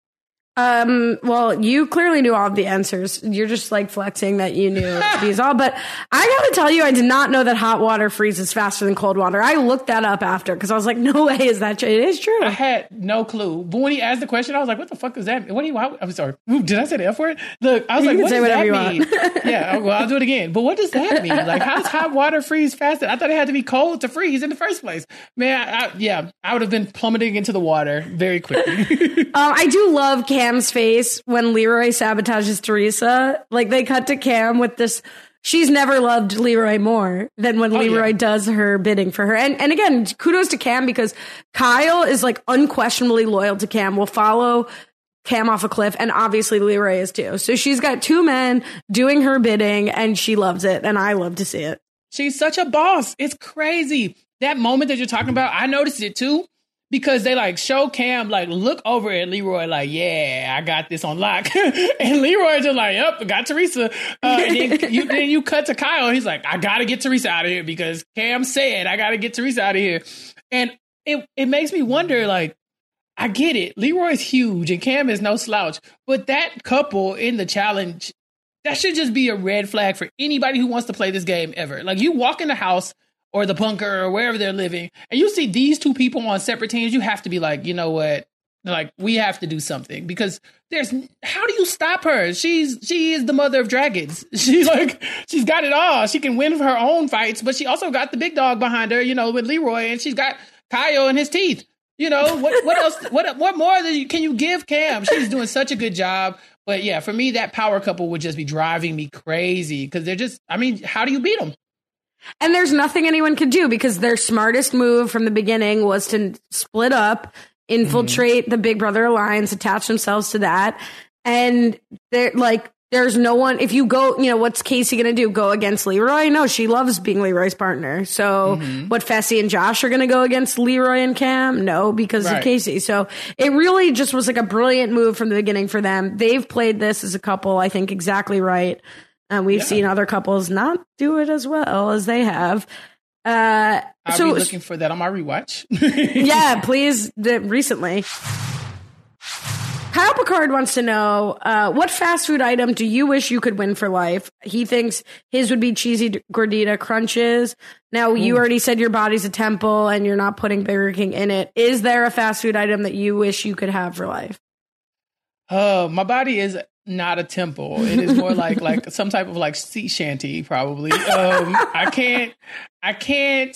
Um, well, you clearly knew all of the answers. You're just like flexing that you knew these all. But I gotta tell you, I did not know that hot water freezes faster than cold water. I looked that up after because I was like, no way is that true. It is true. I had no clue. But when he asked the question, I was like, what the fuck is that? What do you, how, I'm sorry. Ooh, did I say the F word? Look, I was You like, can what say does whatever that you mean? want. Yeah, well, I'll do it again. But what does that mean? Like, how does hot water freeze faster? I thought it had to be cold to freeze in the first place. Man, I, I, yeah, I would have been plummeting into the water very quickly. Um, I do love Cam's face when Leroy sabotages Teresa. Like, they cut to Cam with this. She's never loved Leroy more than when Oh, Leroy yeah. does her bidding for her. And and again, kudos to Cam because Kyle is like unquestionably loyal to Cam, will follow Cam off a cliff, and obviously Leroy is too. So she's got two men doing her bidding, and she loves it, and I love to see it. She's such a boss. It's crazy. That moment that you're talking about, I noticed it too. Because they like show Cam like look over at Leroy like, yeah, I got this on lock, and Leroy just like, yep, I got Teresa. Uh, and then you then you cut to Kyle, and he's like, I gotta get Teresa out of here because Cam said I gotta get Teresa out of here, and it it makes me wonder like, I get it, Leroy's huge and Cam is no slouch, but that couple in the challenge, that should just be a red flag for anybody who wants to play this game ever. Like, you walk in the house or the bunker or wherever they're living, and you see these two people on separate teams, you have to be like, you know what? Like, we have to do something because there's, how do you stop her? She's, she is the mother of dragons. She like, she's got it all. She can win her own fights, but she also got the big dog behind her, you know, with Leroy, and she's got Kyle and his teeth. You know, what, what else, what, what more than you, can you give Cam? She's doing such a good job. But yeah, for me, that power couple would just be driving me crazy because they're just, I mean, how do you beat them? And there's nothing anyone could do because their smartest move from the beginning was to split up, infiltrate mm-hmm. the Big Brother Alliance, attach themselves to that. And they're like, there's no one, if you go, you know, what's Casey going to do? Go against Leroy? No, she loves being Leroy's partner. So mm-hmm. what, Fessy and Josh are going to go against Leroy and Cam? No, because right. of Casey. So it really just was like a brilliant move from the beginning for them. They've played this as a couple, I think, exactly right. And we've yeah. seen other couples not do it as well as they have. Uh, I'll so, be looking for that on my rewatch. Yeah, please. The, recently. Kyle Picard wants to know, uh, what fast food item do you wish you could win for life? He thinks his would be cheesy gordita crunches. Now, you already said your body's a temple and you're not putting Burger King in it. Is there a fast food item that you wish you could have for life? Oh, my body is not a temple. It is more like like some type of like sea shanty, probably. Um, I can't, I can't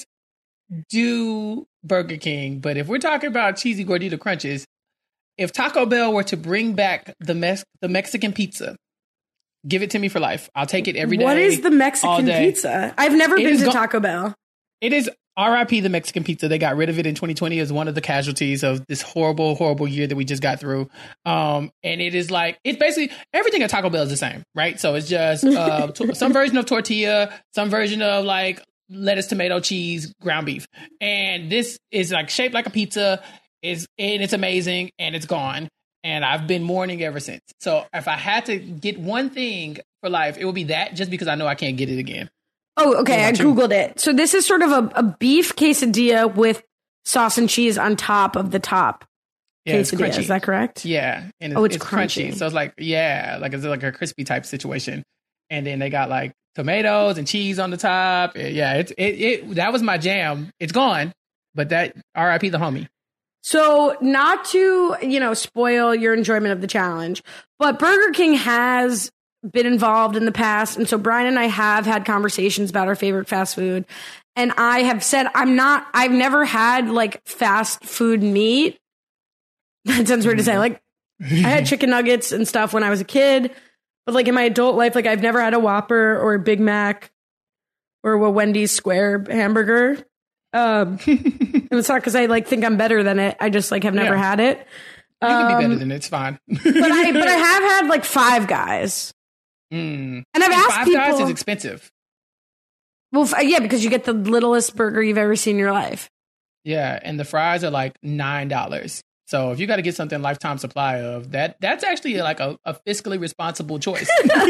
do Burger King, but if we're talking about cheesy gordita crunches, if Taco Bell were to bring back the Mex- the Mexican pizza, give it to me for life. I'll take it every day. What is the Mexican pizza? I've never it been to go- Taco Bell. It is R I P the Mexican pizza. They got rid of it in twenty twenty as one of the casualties of this horrible, horrible year that we just got through. Um, and it is like, it's basically everything at Taco Bell is the same, right? So it's just uh, to- some version of tortilla, some version of like lettuce, tomato, cheese, ground beef. And this is like shaped like a pizza. It's, and it's amazing, and it's gone. And I've been mourning ever since. So if I had to get one thing for life, it would be that, just because I know I can't get it again. Oh, okay. I Googled it. So this is sort of a, a beef quesadilla with sauce and cheese on top of the top Yeah, it's quesadilla. crunchy. Is that correct? Yeah. And it's, Oh, it's it's crunchy. crunchy. So it's like, yeah, like it's like a crispy type situation. And then they got like tomatoes and cheese on the top. Yeah, it's it, it that was my jam. It's gone, but that R I P the homie. So not to, you know, spoil your enjoyment of the challenge, but Burger King has been involved in the past. And so Brian and I have had conversations about our favorite fast food. And I have said, I'm not, I've never had like fast food meat. That sounds weird to say. Like I had chicken nuggets and stuff when I was a kid, but like in my adult life, like I've never had a Whopper or a Big Mac or a Wendy's Square hamburger. Um, and it's not because I like think I'm better than it. I just like have never Yeah. had it. You can be Um, better than it. It's fine. but I but I have had like Five Guys, Mm. and I've asked Five people. Guys is expensive. Well, f- yeah, because you get the littlest burger you've ever seen in your life. Yeah, and the fries are like nine dollars. So if you got to get something lifetime supply of that, that's actually like a, a fiscally responsible choice.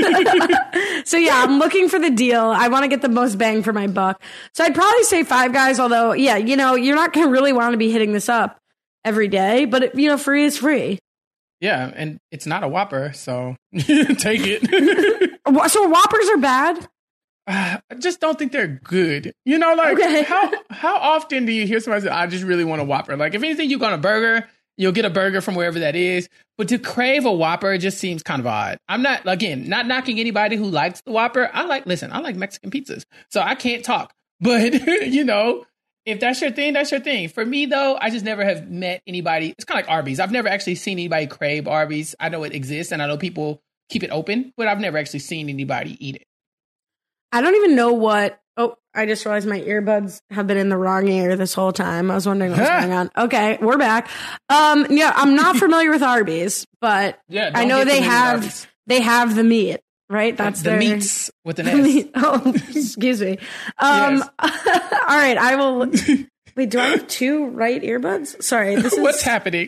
So yeah, I'm looking for the deal. I want to get the most bang for my buck. So I'd probably say Five Guys. Although, yeah, you know, you're not going to really want to be hitting this up every day, but it, you know, free is free. Yeah, and it's not a Whopper, so take it. Wha- So Whoppers are bad. I just don't think they're good. You know, like Okay. how how often do you hear somebody say, "I just really want a Whopper"? Like if anything, you go on a burger, you'll get a burger from wherever that is. But to crave a Whopper just seems kind of odd. I'm not, again, not knocking anybody who likes the Whopper. I like, listen, I like Mexican pizzas, so I can't talk. But you know, if that's your thing, that's your thing. For me, though, I just never have met anybody. It's kind of like Arby's. I've never actually seen anybody crave Arby's. I know it exists, and I know people keep it open, but I've never actually seen anybody eat it. I don't even know what. Oh, I just realized my earbuds have been in the wrong ear this whole time. I was wondering what was going on. Okay, we're back. Um, yeah, I'm not familiar with Arby's, but Yeah, I don't know get they familiar with have Arby's. they have the meat, right? That's the their meats with an the S. meat. Oh, excuse me. Um, Yes. all right, I will. Wait, do I have two right earbuds? Sorry, this is What's happening?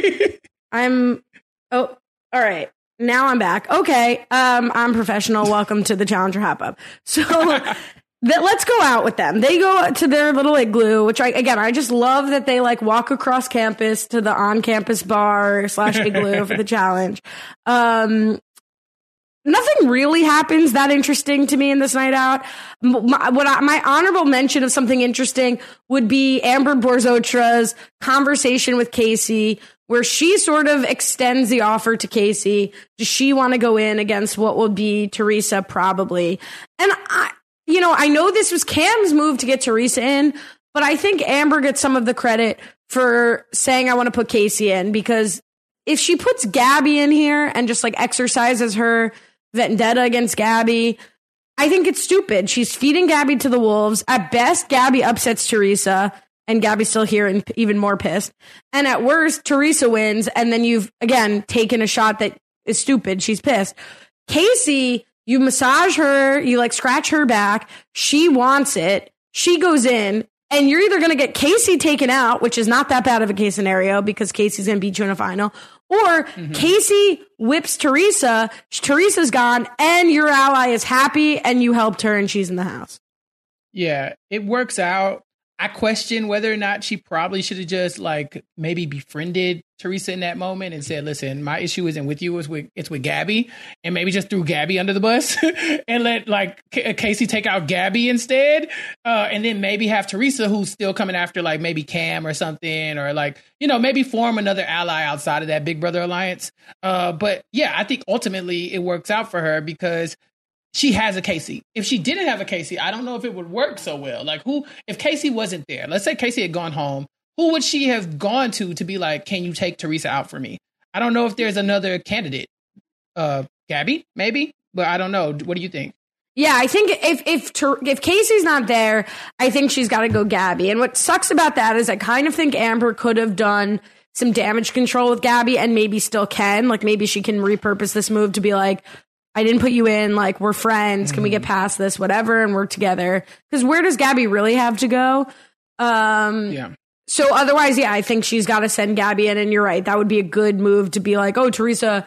I'm. Oh, all right. Now I'm back. Okay. Um, I'm professional. Welcome to the Challenger Hop Up. So that, let's go out with them. They go to their little igloo, which I, again, I just love that they like walk across campus to the on campus bar slash igloo for the challenge. Um, Nothing really happens that interesting to me in this night out. My, what I, my honorable mention of something interesting would be Amber Borzotra's conversation with Casey, where she sort of extends the offer to Casey. Does she want to go in against what will be Teresa? Probably. And I, you know, I know this was Cam's move to get Teresa in, but I think Amber gets some of the credit for saying, I want to put Casey in, because if she puts Gabby in here and just like exercises her vendetta against Gabby, I think it's stupid. She's feeding Gabby to the wolves. At best, Gabby upsets Teresa, and Gabby's still here and even more pissed. And at worst, Teresa wins, and then you've, again, taken a shot that is stupid. She's pissed. Casey, you massage her, you like scratch her back. She wants it. She goes in, and you're either going to get Casey taken out, which is not that bad of a case scenario because Casey's going to beat you in a final, or mm-hmm. Casey whips Teresa, Teresa's gone, and your ally is happy, and you helped her, and she's in the house. Yeah, it works out. I question whether or not she probably should have just like maybe befriended Teresa in that moment and said, listen, my issue isn't with you, it's with, it's with Gabby, and maybe just threw Gabby under the bus and let like K- Casey take out Gabby instead. Uh, and then maybe have Teresa, who's still coming after like maybe Cam or something, or like, you know, maybe form another ally outside of that Big Brother alliance. Uh, but yeah, I think ultimately it works out for her because she has a Casey. If she didn't have a Casey, I don't know if it would work so well. Like who, if Casey wasn't there, let's say Casey had gone home, who would she have gone to to be like, can you take Teresa out for me? I don't know if there's another candidate. Uh, Gabby, maybe, but I don't know. What do you think? Yeah, I think if if Ter- if Casey's not there, I think she's got to go Gabby. And what sucks about that is I kind of think Amber could have done some damage control with Gabby and maybe still can. Like maybe she can repurpose this move to be like, I didn't put you in, like, we're friends. Can we get past this, whatever, and work together? Because where does Gabby really have to go? Um, yeah. So otherwise, yeah, I think she's got to send Gabby in. And you're right. That would be a good move to be like, oh, Teresa,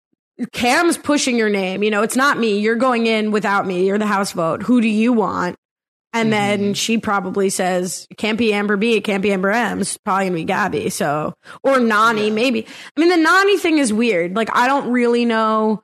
Cam's pushing your name. You know, it's not me. You're going in without me. You're the house vote. Who do you want? And mm-hmm. then she probably says, it can't be Amber B. It can't be Amber M. It's probably going to be Gabby. So, or Nany, yeah. maybe. I mean, the Nany thing is weird. Like, I don't really know.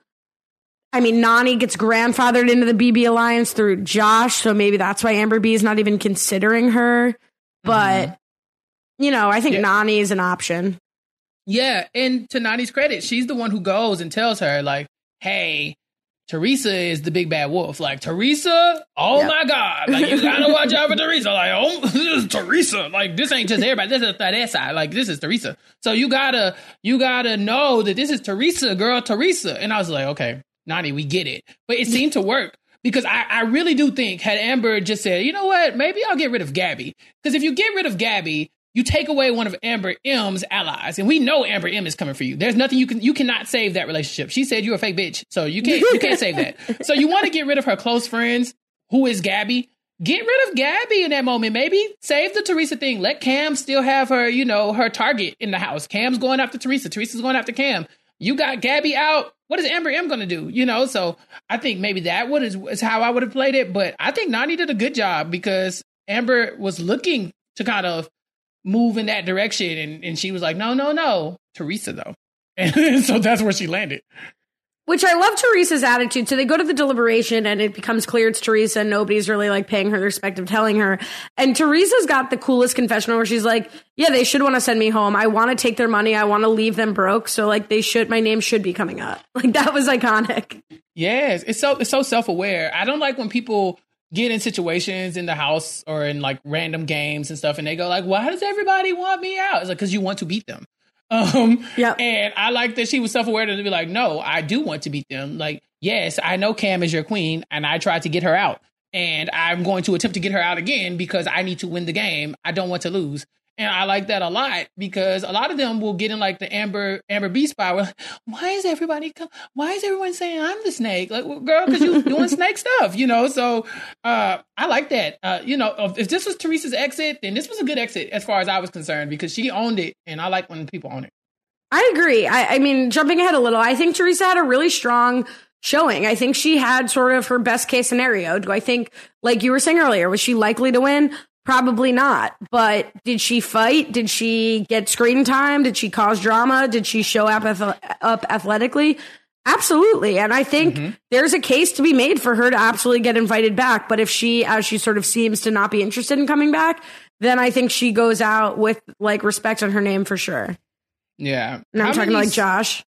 I mean, Nany gets grandfathered into the B B Alliance through Josh, so maybe that's why Amber B is not even considering her. But, mm-hmm. you know, I think yeah. Nany is an option. Yeah, and to Nany's credit, she's the one who goes and tells her, like, hey, Teresa is the big bad wolf. Like, Teresa, oh yep. my God. Like, you gotta watch out for Teresa. Like, oh, this is Teresa. Like, this ain't just everybody. This is Teresa. Like, this is Teresa. So you gotta, you gotta know that this is Teresa, girl, Teresa. And I was like, okay. Nany, we get it. But it seemed to work because I, I really do think had Amber just said, you know what, maybe I'll get rid of Gabby. Because if you get rid of Gabby, you take away one of Amber M's allies. And we know Amber M is coming for you. There's nothing you can, you cannot save that relationship. She said you're a fake bitch. So you can't, you can't save that. So you want to get rid of her close friends, who is Gabby. Get rid of Gabby in that moment. Maybe save the Teresa thing. Let Cam still have her, you know, her target in the house. Cam's going after Teresa. Teresa's going after Cam. You got Gabby out. What is Amber M going to do? You know, so I think maybe that would is, is how I would have played it. But I think Nany did a good job because Amber was looking to kind of move in that direction. And, and she was like, no, no, no. Teresa, though. And so that's where she landed. Which I love Teresa's attitude. So they go to the deliberation and it becomes clear it's Teresa and nobody's really like paying her the respect of telling her. And Teresa's got the coolest confessional where she's like, yeah, they should want to send me home. I want to take their money. I want to leave them broke. So like they should, my name should be coming up. Like that was iconic. Yes. It's so, it's so self-aware. I don't like when people get in situations in the house or in like random games and stuff and they go like, why does everybody want me out? It's like, because you want to beat them. Um, yeah. And I like that she was self-aware to be like, no, I do want to beat them. Like, yes, I know Cam is your queen and I tried to get her out and I'm going to attempt to get her out again because I need to win the game. I don't want to lose. And I like that a lot because a lot of them will get in like the Amber Amber B spot. Like, why is everybody come? Why is everyone saying I'm the snake? Like, well, girl, because you're doing snake stuff, you know? So uh, I like that. Uh, you know, if this was Teresa's exit, then this was a good exit as far as I was concerned because she owned it. And I like when people own it. I agree. I, I mean, jumping ahead a little, I think Teresa had a really strong showing. I think she had sort of her best case scenario. Do I think, like you were saying earlier, was she likely to win? Probably not. But did she fight? Did she get screen time? Did she cause drama? Did she show up, up athletically? Absolutely. And I think mm-hmm. there's a case to be made for her to absolutely get invited back. But if she, as she sort of seems to not be interested in coming back, then I think she goes out with like respect on her name for sure. Yeah. And I'm How talking many... like Josh.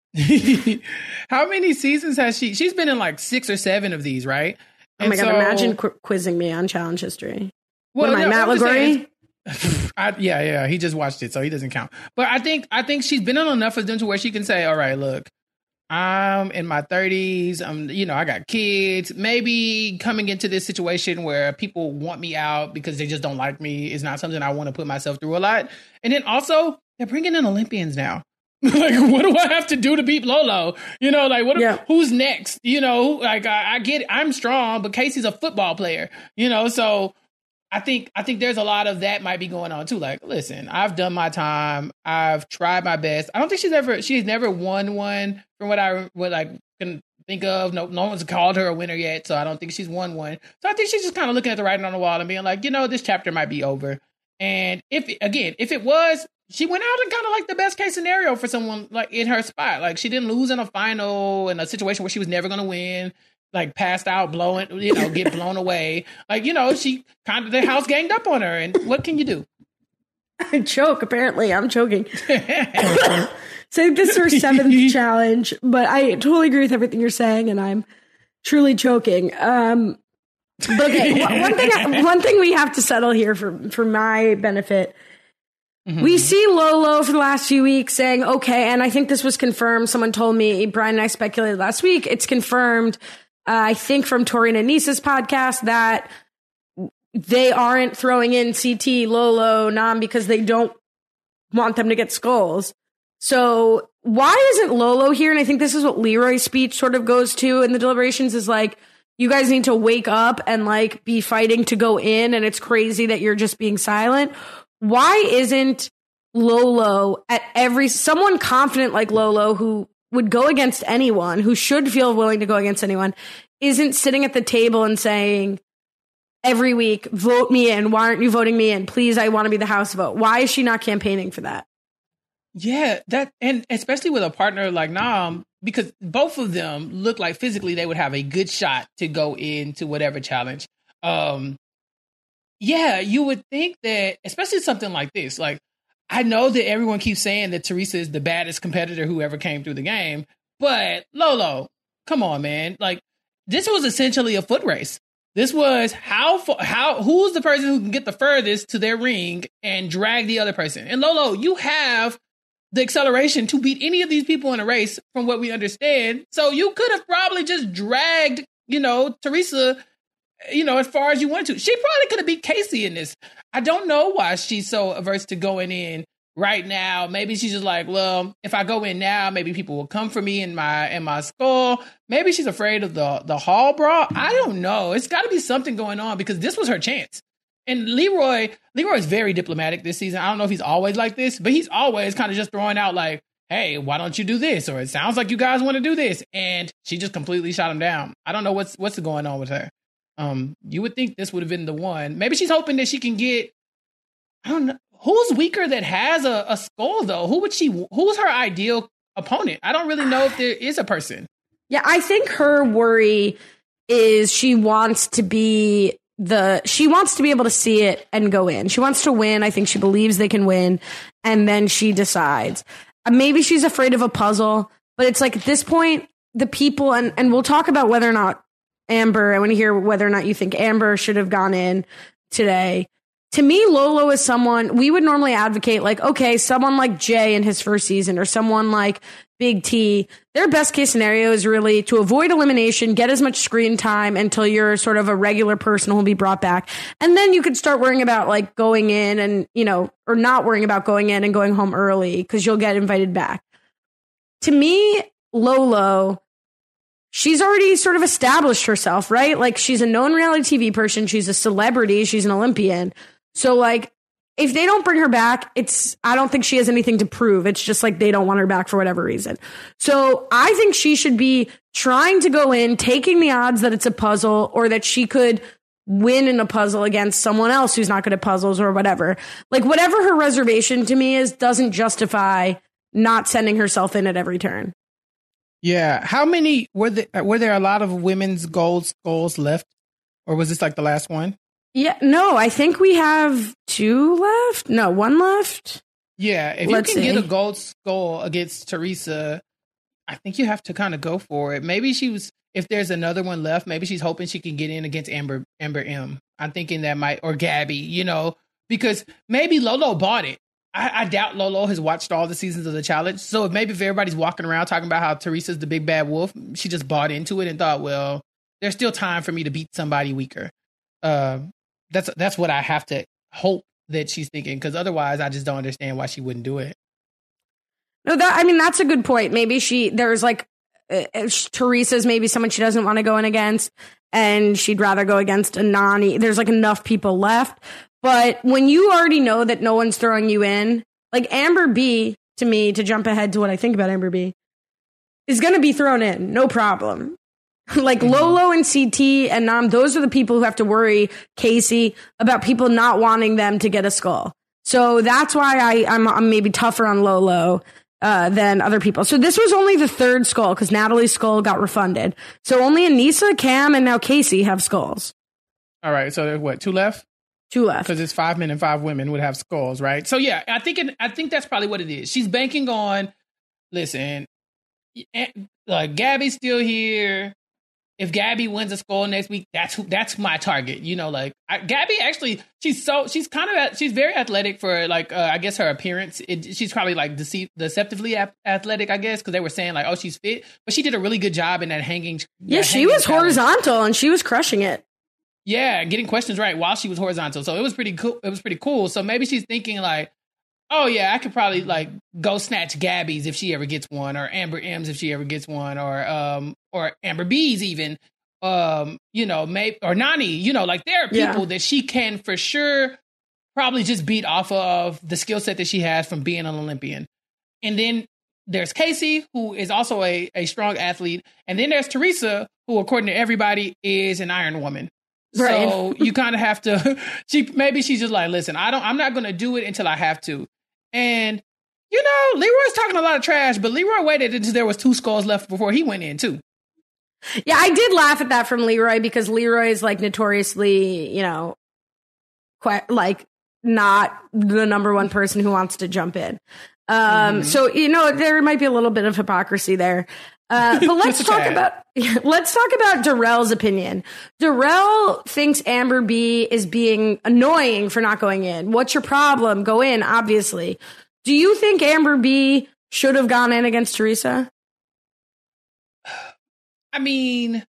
How many seasons has she? She's been in like six or seven of these, right? Oh my and God. So... Imagine qu- quizzing me on challenge history. Well, what am no, I, Matt LaGuardia? I, yeah, yeah, he just watched it, so he doesn't count. But I think I think she's been on enough of them to where she can say, all right, look, I'm in my thirties. I'm, you know, I got kids. Maybe coming into this situation where people want me out because they just don't like me is not something I want to put myself through a lot. And then also, they're bringing in Olympians now. Like, what do I have to do to beat Lolo? You know, like, what? Yeah. Who's next? You know, like, I, I get it. I'm strong, but Casey's a football player, you know, so... I think I think there's a lot of that might be going on too. Like, listen, I've done my time. I've tried my best. I don't think she's ever she's never won one from what I what I can think think of. No, no one's called her a winner yet, so I don't think she's won one. So I think she's just kind of looking at the writing on the wall and being like, you know, this chapter might be over. And if, again, if it was, she went out in kind of like the best case scenario for someone like in her spot. Like she didn't lose in a final, in a situation where she was never going to win, like passed out, blowing, you know, get blown away. Like, you know, she kind of, the house ganged up on her. And what can you do? I choke, apparently. I'm choking. So this is our seventh challenge, but I totally agree with everything you're saying, and I'm truly choking. Um, but okay, one thing, one thing we have to settle here for, for my benefit. Mm-hmm. We see Lolo for the last few weeks saying, okay, and I think this was confirmed. Someone told me, Brian and I speculated last week. It's confirmed, uh, I think from Tori and Anissa's podcast, that they aren't throwing in C T, Lolo, Nam because they don't want them to get skulls. So why isn't Lolo here? And I think this is what Leroy's speech sort of goes to in the deliberations is like, you guys need to wake up and like be fighting to go in. And it's crazy that you're just being silent. Why isn't Lolo at every, someone confident like Lolo who would go against anyone, who should feel willing to go against anyone, isn't sitting at the table and saying every week, vote me in. Why aren't you voting me in? Please, I want to be the House vote. Why is she not campaigning for that? Yeah, that, and especially with a partner like Nam, because both of them look like physically they would have a good shot to go into whatever challenge. Um, yeah, you would think that, especially something like this, like, I know that everyone keeps saying that Teresa is the baddest competitor who ever came through the game, but Lolo, come on, man. Like, this was essentially a foot race. This was how, how, who's the person who can get the furthest to their ring and drag the other person? And Lolo, you have the acceleration to beat any of these people in a race from what we understand. So you could have probably just dragged, you know, Teresa, you know, as far as you wanted to. She probably could have beat Casey in this. I don't know why she's so averse to going in right now. Maybe she's just like, well, if I go in now, maybe people will come for me in my in my skull. Maybe she's afraid of the, the hall brawl. I don't know. It's got to be something going on because this was her chance. And Leroy, Leroy is very diplomatic this season. I don't know if he's always like this, but he's always kind of just throwing out like, hey, why don't you do this? Or it sounds like you guys want to do this. And she just completely shot him down. I don't know what's what's going on with her. Um, you would think this would have been the one. Maybe she's hoping that she can get, I don't know, who's weaker that has a, a skull though? Who would she, who's her ideal opponent? I don't really know if there is a person. Yeah, I think her worry is she wants to be the, she wants to be able to see it and go in. She wants to win. I think she believes they can win. And then she decides. Uh, maybe she's afraid of a puzzle, but it's like at this point, the people, and, and we'll talk about whether or not Amber, I want to hear whether or not you think Amber should have gone in today. To me, Lolo is someone we would normally advocate like, okay, someone like Jay in his first season or someone like Big T. Their best case scenario is really to avoid elimination, get as much screen time until you're sort of a regular person who will be brought back. And then you could start worrying about like going in and, you know, or not worrying about going in and going home early because you'll get invited back. To me, Lolo, she's already sort of established herself, right? Like she's a known reality T V person. She's a celebrity. She's an Olympian. So like, if they don't bring her back, it's, I don't think she has anything to prove. It's just like they don't want her back for whatever reason. So I think she should be trying to go in, taking the odds that it's a puzzle or that she could win in a puzzle against someone else who's not good at puzzles or whatever. Like whatever her reservation to me is doesn't justify not sending herself in at every turn. Yeah. How many were there? Were there a lot of women's gold goals left, or was this like the last one? Yeah, no, I think we have two left. No, one left. Yeah, if Let's you can see. get a gold skull against Teresa, I think you have to kind of go for it. Maybe she was, if there's another one left, maybe she's hoping she can get in against Amber, Amber M. I'm thinking that might, or Gabby, you know, because maybe Lolo bought it. I, I doubt Lolo has watched all the seasons of the challenge. So if maybe if everybody's walking around talking about how Teresa's the big bad wolf, she just bought into it and thought, well, there's still time for me to beat somebody weaker. Uh, that's that's what I have to hope that she's thinking, because otherwise I just don't understand why she wouldn't do it. No, that I mean, that's a good point. Maybe she, there's like, uh, Teresa's maybe someone she doesn't want to go in against, and she'd rather go against a Nani. There's like enough people left. But when you already know that no one's throwing you in, like Amber B, to me, to jump ahead to what I think about Amber B, is going to be thrown in, no problem. Like mm-hmm. Lolo and C T and Nam, those are the people who have to worry, Casey, about people not wanting them to get a skull. So that's why I, I'm, I'm maybe tougher on Lolo uh, than other people. So this was only the third skull because Natalie's skull got refunded. So only Aneesa, Cam, and now Casey have skulls. All right. So there's what, two left? Two left. Because it's five men and five women would have skulls, right? So yeah, I think it, I think that's probably what it is. She's banking on, listen, like Gabby's still here. If Gabby wins a skull next week, that's who, that's my target. You know, like I, Gabby actually, she's so she's kind of she's very athletic for like uh, I guess her appearance. It, she's probably like deceive, deceptively ap- athletic, I guess, because they were saying like, oh, she's fit, but she did a really good job in that hanging. Yeah, that she hanging was challenge. horizontal and she was crushing it. Yeah, getting questions right while she was horizontal, so it was pretty cool. It was pretty cool. So maybe she's thinking like, oh yeah, I could probably like go snatch Gabby's if she ever gets one, or Amber M's if she ever gets one, or um or Amber B's even, um you know, maybe or Nani, you know, like there are people yeah. that she can for sure probably just beat off of the skill set that she has from being an Olympian. And then there's Casey, who is also a, a strong athlete, and then there's Teresa, who according to everybody is an Iron Woman. Right. So you kind of have to. She maybe she's just like, listen, I don't. I'm not going to do it until I have to. And, you know, Leroy's talking a lot of trash, but Leroy waited until there was two skulls left before he went in, too. Yeah, I did laugh at that from Leroy because Leroy is, like, notoriously, you know, quite, like, not the number one person who wants to jump in. Um, mm-hmm. So, you know, there might be a little bit of hypocrisy there. Uh, but let's talk about let's talk about Darrell's opinion. Darrell thinks Amber B is being annoying for not going in. What's your problem? Go in, obviously. Do you think Amber B should have gone in against Teresa? I mean,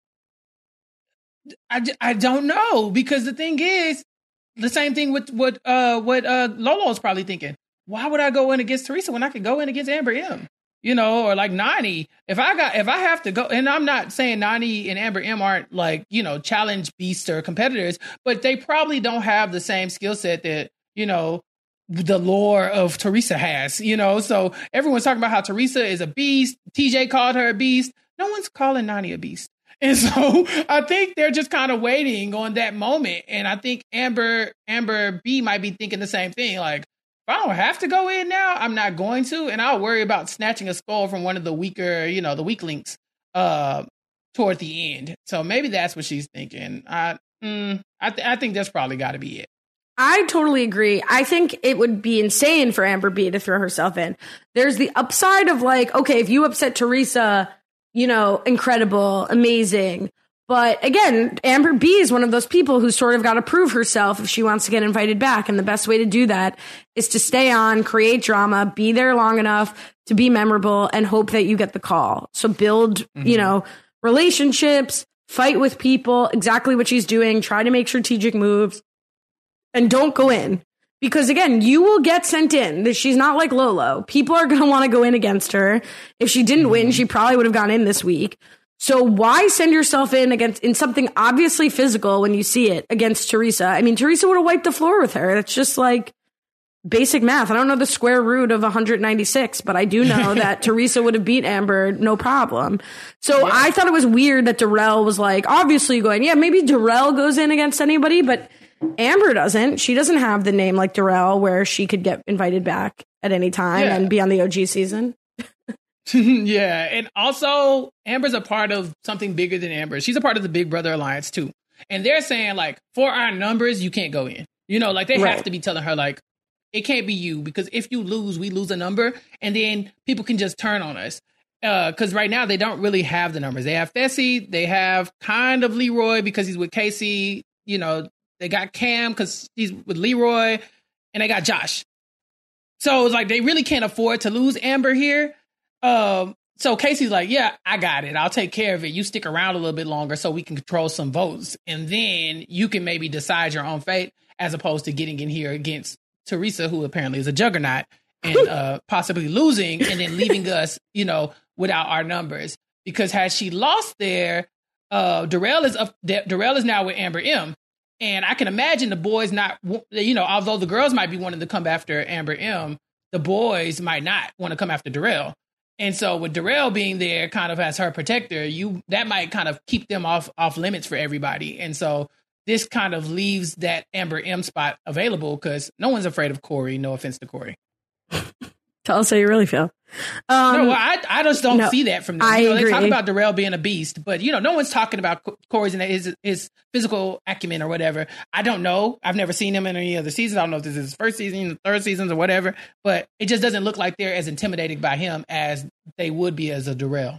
I, I don't know, because the thing is, the same thing with what uh, what uh, Lolo's probably thinking. Why would I go in against Teresa when I could go in against Amber M? You know, or like Nani. If I got, if I have to go, and I'm not saying Nani and Amber M aren't like, you know, challenge beasts or competitors, but they probably don't have the same skill set that, you know, the lore of Teresa has, you know? So everyone's talking about how Teresa is a beast. T J called her a beast. No one's calling Nani a beast. And so I think they're just kind of waiting on that moment. And I think Amber, Amber B might be thinking the same thing. Like, if I don't have to go in now, I'm not going to, and I'll worry about snatching a skull from one of the weaker, you know, the weak links uh, toward the end. So maybe that's what she's thinking. I, mm, I, th- I think that's probably got to be it. I totally agree. I think it would be insane for Amber B to throw herself in. There's the upside of like, okay, if you upset Teresa, you know, incredible, amazing. But again, Amber B is one of those people who sort of got to prove herself if she wants to get invited back. And the best way to do that is to stay on, create drama, be there long enough to be memorable, and hope that you get the call. So build, mm-hmm. you know, relationships, fight with people, exactly what she's doing, try to make strategic moves, and don't go in. Because again, you will get sent in. She's not like Lolo. People are going to want to go in against her. If she didn't mm-hmm. win, she probably would have gone in this week. So why send yourself in against in something obviously physical when you see it against Teresa? I mean, Teresa would have wiped the floor with her. It's just like basic math. I don't know the square root of one hundred ninety-six, but I do know that Teresa would have beat Amber no problem. So yeah. I thought it was weird that Darrell was like, obviously going, yeah, maybe Darrell goes in against anybody, but Amber doesn't. She doesn't have the name like Darrell where she could get invited back at any time yeah. and be on the O G season. Yeah, and also Amber's a part of something bigger than Amber. She's a part of the Big Brother Alliance too. And they're saying like, for our numbers, you can't go in. You know, like they right. have to be telling her like, it can't be you, because if you lose, we lose a number, and then people can just turn on us. Uh, because right now they don't really have the numbers. They have Fessy, they have kind of Leroy because he's with Casey. You know, they got Cam because he's with Leroy, and they got Josh. So it's like they really can't afford to lose Amber here. Um, so Casey's like, yeah, I got it. I'll take care of it. You stick around a little bit longer so we can control some votes. And then you can maybe decide your own fate, as opposed to getting in here against Teresa, who apparently is a juggernaut, and uh, possibly losing and then leaving us, you know, without our numbers. Because had she lost there, uh, Darrell is up, Darrell is now with Amber M. And I can imagine the boys not, you know, although the girls might be wanting to come after Amber M, the boys might not want to come after Darrell. And so with Darrell being there kind of as her protector, you that might kind of keep them off off limits for everybody. And so this kind of leaves that Amber M spot available because no one's afraid of Corey. No offense to Corey. Tell us how you really feel. Um, no, well, I, I just don't no, see that from them. I You know, agree. they talk about Darrell being a beast, but you know, no one's talking about Corey's and his his physical acumen or whatever. I don't know. I've never seen him in any other season. I don't know if this is his first season, third seasons, or whatever. But it just doesn't look like they're as intimidated by him as they would be as a Darrell.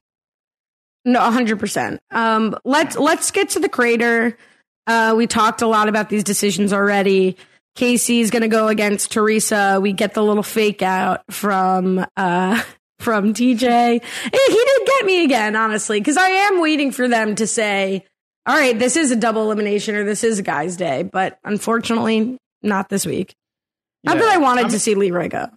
No, one hundred percent. Um, let's let's get to the crater. Uh, we talked a lot about these decisions already. Casey's going to go against Teresa. We get the little fake out from uh, from T J. He did get me again, honestly, because I am waiting for them to say, all right, this is a double elimination or this is a guy's day. But unfortunately, not this week. Yeah, not that I wanted I'm, to see Leroy go.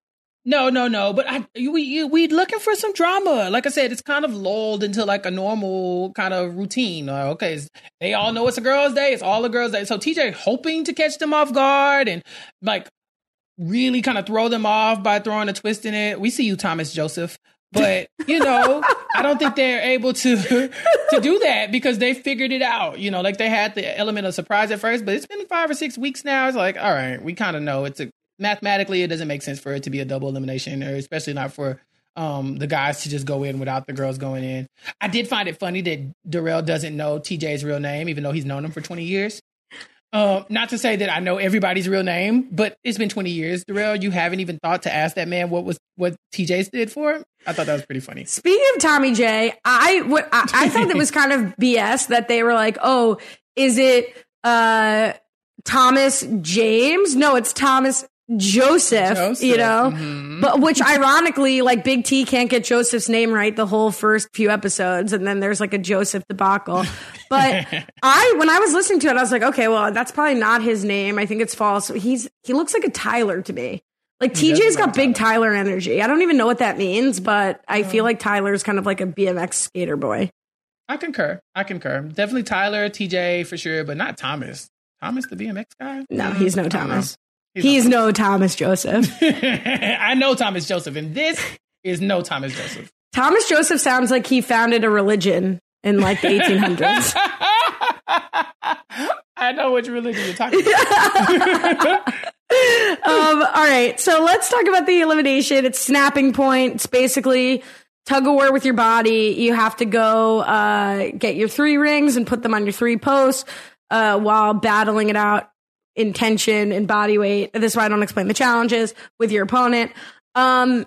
No, no, no. But I, we we looking for some drama. Like I said, it's kind of lulled into like a normal kind of routine. Uh, okay, they all know it's a girls' day. It's all a girls' day. So T J hoping to catch them off guard and like really kind of throw them off by throwing a twist in it. We see you, Thomas Joseph. But, you know, I don't think they're able to to do that because they figured it out. You know, like they had the element of surprise at first, but it's been five or six weeks now. It's like, all right, we kind of know it's a mathematically, it doesn't make sense for it to be a double elimination, or especially not for um, the guys to just go in without the girls going in. I did find it funny that Darrell doesn't know T J's real name, even though he's known him for twenty years. Uh, not to say that I know everybody's real name, but it's been twenty years. Darrell, you haven't even thought to ask that man what was what T J did for him? I thought that was pretty funny. Speaking of Tommy J, I, what, I, I thought that was kind of B S that they were like, oh, is it uh, Thomas James? No, it's Thomas Joseph, Joseph, you know, mm-hmm. but which ironically, like Big T can't get Joseph's name right the whole first few episodes, and then there's like a Joseph debacle. But I, when I was listening to it, I was like, okay, well, that's probably not his name. I think it's false. He's he looks like a Tyler to me. Like T J's got big Tyler energy. I don't even know what that means, but I feel like Tyler's kind of like a B M X skater boy. I concur. I concur. Definitely Tyler, T J for sure, but not Thomas. Thomas, the B M X guy? No, he's no Thomas. He's, He's no Thomas Joseph. I know Thomas Joseph, and this is no Thomas Joseph. Thomas Joseph sounds like he founded a religion in like the eighteen hundreds. I know which religion you're talking about. um, all right, so let's talk about the elimination. It's snapping point. It's basically tug of war with your body. You have to go uh, get your three rings and put them on your three posts uh, while battling it out in tension and body weight. This is why I don't explain the challenges with your opponent. Um,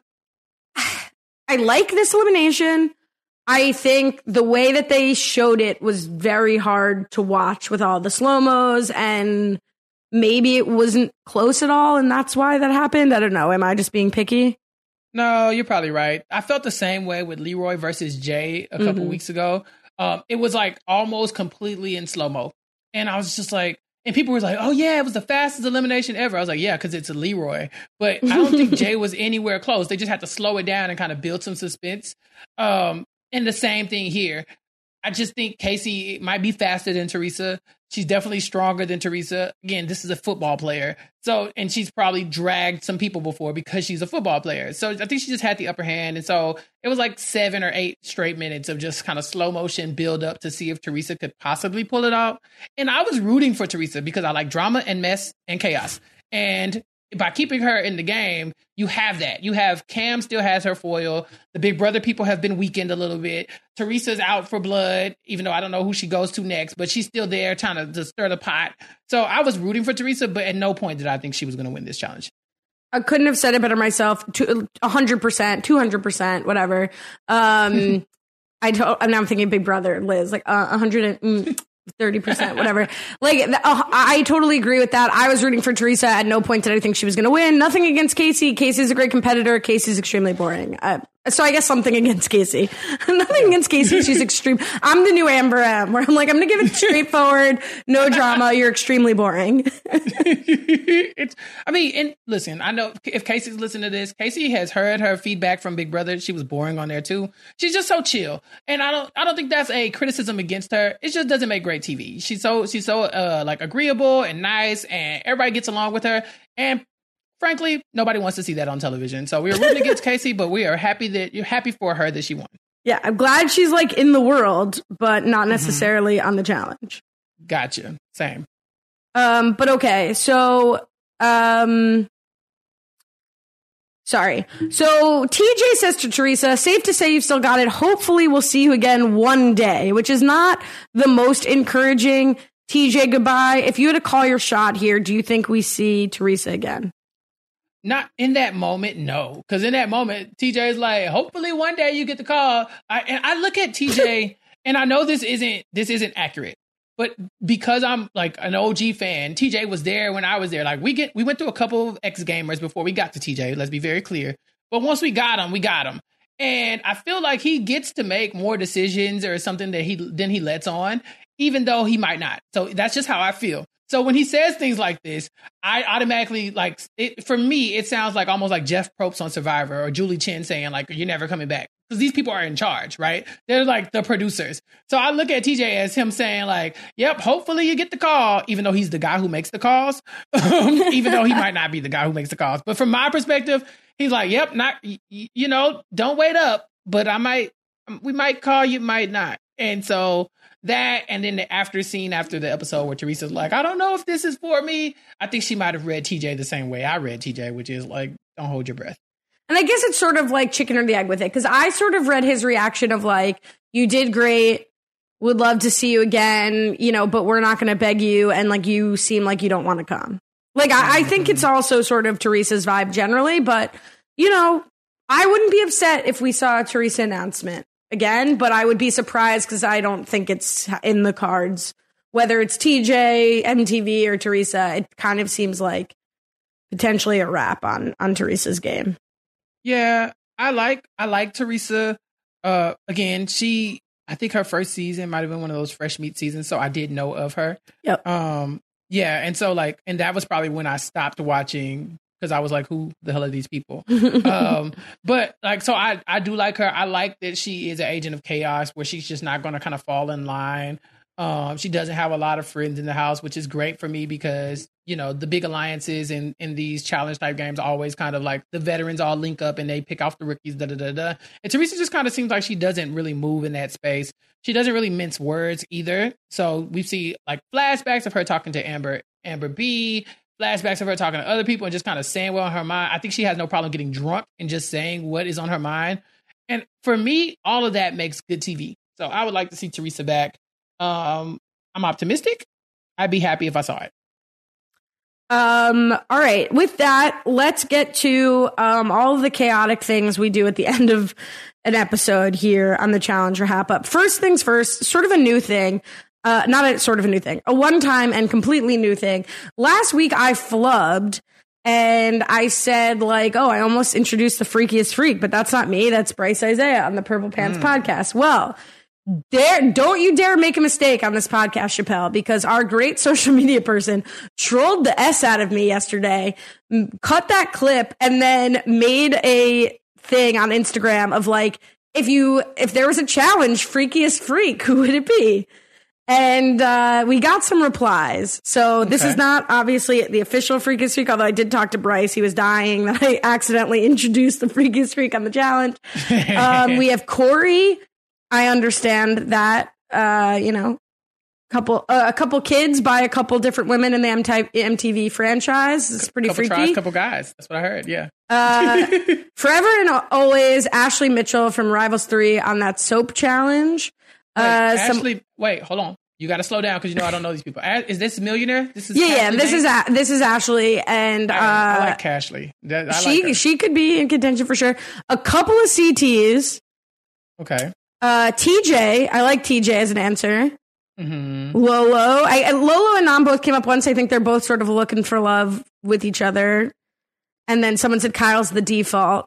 I like this elimination. I think the way that they showed it was very hard to watch with all the slow-mos, and maybe it wasn't close at all, and that's why that happened. I don't know. Am I just being picky? No, you're probably right. I felt the same way with Leroy versus Jay a couple Mm-hmm. weeks ago. Um, it was like almost completely in slow-mo. And I was just like, and people were like, oh, yeah, it was the fastest elimination ever. I was like, yeah, because it's a Leroy. But I don't think Jay was anywhere close. They just had to slow it down and kind of build some suspense. Um, and the same thing here. I just think Casey might be faster than Teresa. She's definitely stronger than Teresa. Again, this is a football player. So, and she's probably dragged some people before because she's a football player. So I think she just had the upper hand. And so it was like seven or eight straight minutes of just kind of slow motion build up to see if Teresa could possibly pull it off. And I was rooting for Teresa because I like drama and mess and chaos. And by keeping her in the game, you have that. You have Cam still has her foil. The Big Brother people have been weakened a little bit. Teresa's out for blood, even though I don't know who she goes to next, but she's still there trying to, to stir the pot. So I was rooting for Teresa, but at no point did I think she was going to win this challenge. I couldn't have said it better myself. one hundred percent, two hundred percent, whatever. Um, I to- and I'm thinking Big Brother, Liz, like uh, one hundred thirty percent, whatever. Like, uh, I totally agree with that. I was rooting for Teresa. At no point did I think she was going to win. Nothing against Casey. Casey's a great competitor. Casey's extremely boring. Uh, so I guess something against Casey. Nothing against Casey. She's extreme. I'm the new Amber M, where I'm like, I'm going to give it straightforward, no drama. You're extremely boring. It's, I mean, and listen, I know if Casey's listening to this, Casey has heard her feedback from Big Brother. She was boring on there too. She's just so chill. And I don't, I don't think that's a criticism against her. It just doesn't make great T V. She's so, she's so, uh, like agreeable and nice, and everybody gets along with her. And frankly, nobody wants to see that on television. So we are rooting against Casey, but we are happy that you're happy for her that she won. Yeah, I'm glad she's like in the world, but not necessarily mm-hmm. on the challenge. Gotcha. Same. Um, but okay, so um sorry. So T J says to Teresa, safe to say you've still got it. Hopefully we'll see you again one day, which is not the most encouraging. T J, goodbye. If you had to call your shot here, do you think we see Teresa again? Not in that moment, no. Because in that moment, T J is like, hopefully one day you get the call. I, and I look at T J, and I know this isn't this isn't accurate, but because I'm like an O G fan, T J was there when I was there. Like we get we went through a couple of X Gamers before we got to T J. Let's be very clear. But once we got him, we got him. And I feel like he gets to make more decisions or something that he than he lets on, even though he might not. So that's just how I feel. So when he says things like this, I automatically like it. For me, it sounds like almost like Jeff Probst on Survivor or Julie Chen saying like, you're never coming back. Because these people are in charge, right? They're like the producers. So I look at T J as him saying like, yep, hopefully you get the call, even though he's the guy who makes the calls, even though he might not be the guy who makes the calls. But from my perspective, he's like, yep, not, you know, don't wait up, but I might, we might call you, might not. And so that, and then the after scene after the episode where Teresa's like, I don't know if this is for me. I think she might have read T J the same way I read T J, which is like, don't hold your breath. And I guess it's sort of like chicken or the egg with it. Because I sort of read his reaction of like, you did great. Would love to see you again, you know, but we're not going to beg you. And like, you seem like you don't want to come. Like, I, I think it's also sort of Teresa's vibe generally. But, you know, I wouldn't be upset if we saw a Teresa announcement again, but I would be surprised because I don't think it's in the cards. Whether it's T J, M T V, or Teresa, it kind of seems like potentially a wrap on on Teresa's game. Yeah, I like I like Teresa. Uh, again, she I think her first season might have been one of those fresh meat seasons, so I did know of her. Yep. Um, yeah, and so like, and that was probably when I stopped watching because I was like, who the hell are these people? um, but like, so I I do like her. I like that she is an agent of chaos, where she's just not going to kind of fall in line. Um, she doesn't have a lot of friends in the house, which is great for me because, you know, the big alliances in, in these challenge type games always kind of like the veterans all link up and they pick off the rookies, da da da da. And Teresa just kind of seems like she doesn't really move in that space. She doesn't really mince words either. So we see like flashbacks of her talking to Amber, Amber B, flashbacks of her talking to other people and just kind of saying what on her mind. I think she has no problem getting drunk and just saying what is on her mind. And for me, all of that makes good T V. So I would like to see Teresa back. Um, I'm optimistic. I'd be happy if I saw it. Um, all right. With that, let's get to um, all of the chaotic things we do at the end of an episode here on the Challenge Wrap Up. First things first, sort of a new thing. Uh, not a sort of a new thing, a one-time and completely new thing. Last week I flubbed and I said like, oh, I almost introduced the freakiest freak, but that's not me. That's Bryce Isaiah on the Purple Pants mm. podcast. Well, Dare, don't you dare make a mistake on this podcast, Chappelle, because our great social media person trolled the S out of me yesterday, cut that clip, and then made a thing on Instagram of like, if you, if there was a challenge, freakiest freak, who would it be? And uh, we got some replies. So this okay. is not obviously the official freakiest freak, although I did talk to Bryce. He was dying that I accidentally introduced the freakiest freak on the challenge. um, we have Corey. I understand that, uh, you know, couple uh, a couple kids by a couple different women in the M T V franchise. It's pretty couple freaky. Tries, couple guys. That's what I heard. Yeah. Uh, forever and always, Ashley Mitchell from Rivals three on that soap challenge. Wait, uh, Ashley, some, wait, hold on. You got to slow down because you know I don't know these people. Is this Millionaire? This is yeah, yeah. Ashley This Banks? is a, this is Ashley, and uh, I, I like Ashley. I she like she could be in contention for sure. A couple of C Ts. Okay. Uh, T J, I like T J as an answer. Mm-hmm. Lolo, I, Lolo and Nam both came up once. I think they're both sort of looking for love with each other. And then someone said Kyle's the default.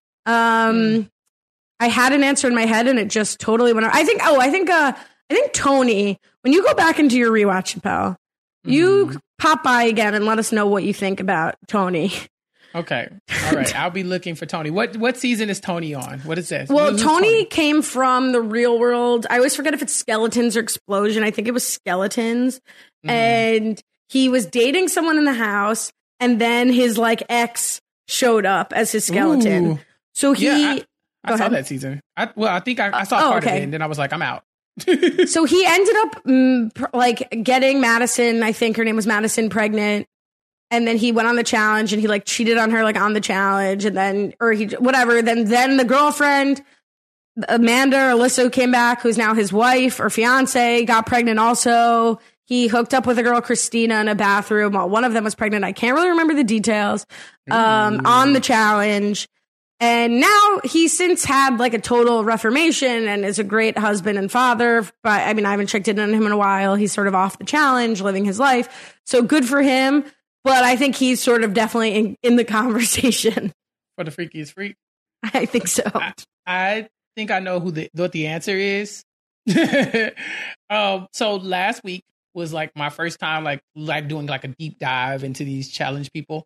Um, mm. I had an answer in my head and it just totally went out. I think, oh, I think, uh, I think Tony, when you go back into your rewatch, Chappelle, mm-hmm. you pop by again and let us know what you think about Tony. Okay. All right. I'll be looking for Tony. What what season is Tony on? What is this? Well, is Tony, Tony came from the real world. I always forget if it's Skeletons or Explosion. I think it was Skeletons. Mm. And he was dating someone in the house. and then his like ex showed up as his skeleton. Ooh. So he, Yeah, I, I Go saw ahead. that season. I, well, I think I, I saw Oh, part of okay. it, and then I was like, I'm out. so he ended up mm, pr- like getting Madison, I think her name was Madison, pregnant. And then he went on the challenge and he like cheated on her like on the challenge, and then or he whatever. Then then the girlfriend Amanda Alyssa who came back, who's now his wife or fiance, got pregnant also. He hooked up with a girl Christina in a bathroom while one of them was pregnant. I can't really remember the details um, on the challenge. And now he's since had like a total reformation and is a great husband and father. But I mean, I haven't checked in on him in a while. He's sort of off the challenge, living his life. So good for him. But I think he's sort of definitely in, in the conversation. For the freakiest freak. I think so. I, I think I know who the what the answer is. um, so last week was like my first time like like doing like a deep dive into these challenge people.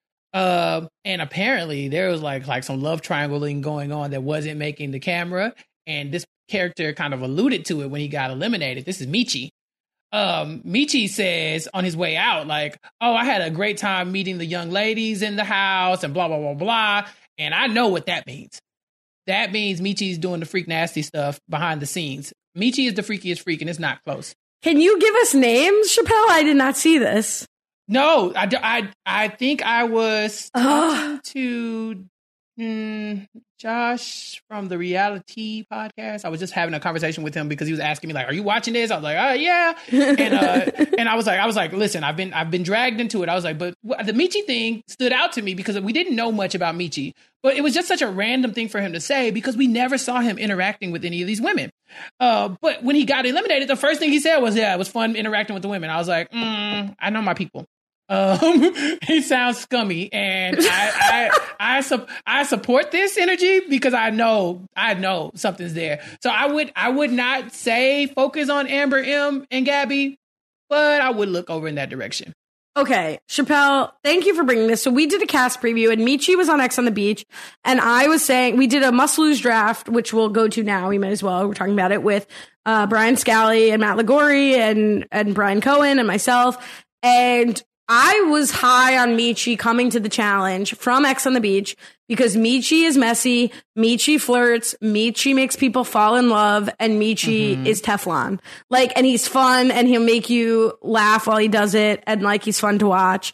Um, and apparently there was like like some love triangling going on that wasn't making the camera. And this character kind of alluded to it when he got eliminated. This is Michi. Um, Michi says on his way out, like, oh, I had a great time meeting the young ladies in the house and blah, blah, blah, blah. And I know what that means. That means Michi's doing the freak nasty stuff behind the scenes. Michi is the freakiest freak, and it's not close. Can you give us names, Chappelle? I did not see this. No, I, I, I think I was Ugh. talking to mm, Josh from the Reality Podcast. I was just having a conversation with him because he was asking me like, "Are you watching this?" I was like, "Oh yeah," and uh, and I was like, I was like, "Listen, I've been I've been dragged into it." I was like, "But the Michi thing stood out to me because we didn't know much about Michi, but it was just such a random thing for him to say because we never saw him interacting with any of these women." Uh, but when he got eliminated, the first thing he said was, "Yeah, it was fun interacting with the women." I was like, mm, "I know my people." Um, he sounds scummy, and I I I, su- I support this energy because I know I know something's there. So I would I would not say focus on Amber M and Gabby, but I would look over in that direction. Okay, Chappelle, thank you for bringing this. So we did a cast preview, and Michi was on X on the Beach, and I was saying we did a must-lose draft, which we'll go to now. We might as well. We're talking about it with uh, Brian Scally and Matt Ligori and and Brian Cohen and myself, and I was high on Michi coming to the challenge from X on the Beach because Michi is messy, Michi flirts, Michi makes people fall in love, and Michi mm-hmm. is Teflon. Like, and he's fun, and he'll make you laugh while he does it, and like he's fun to watch.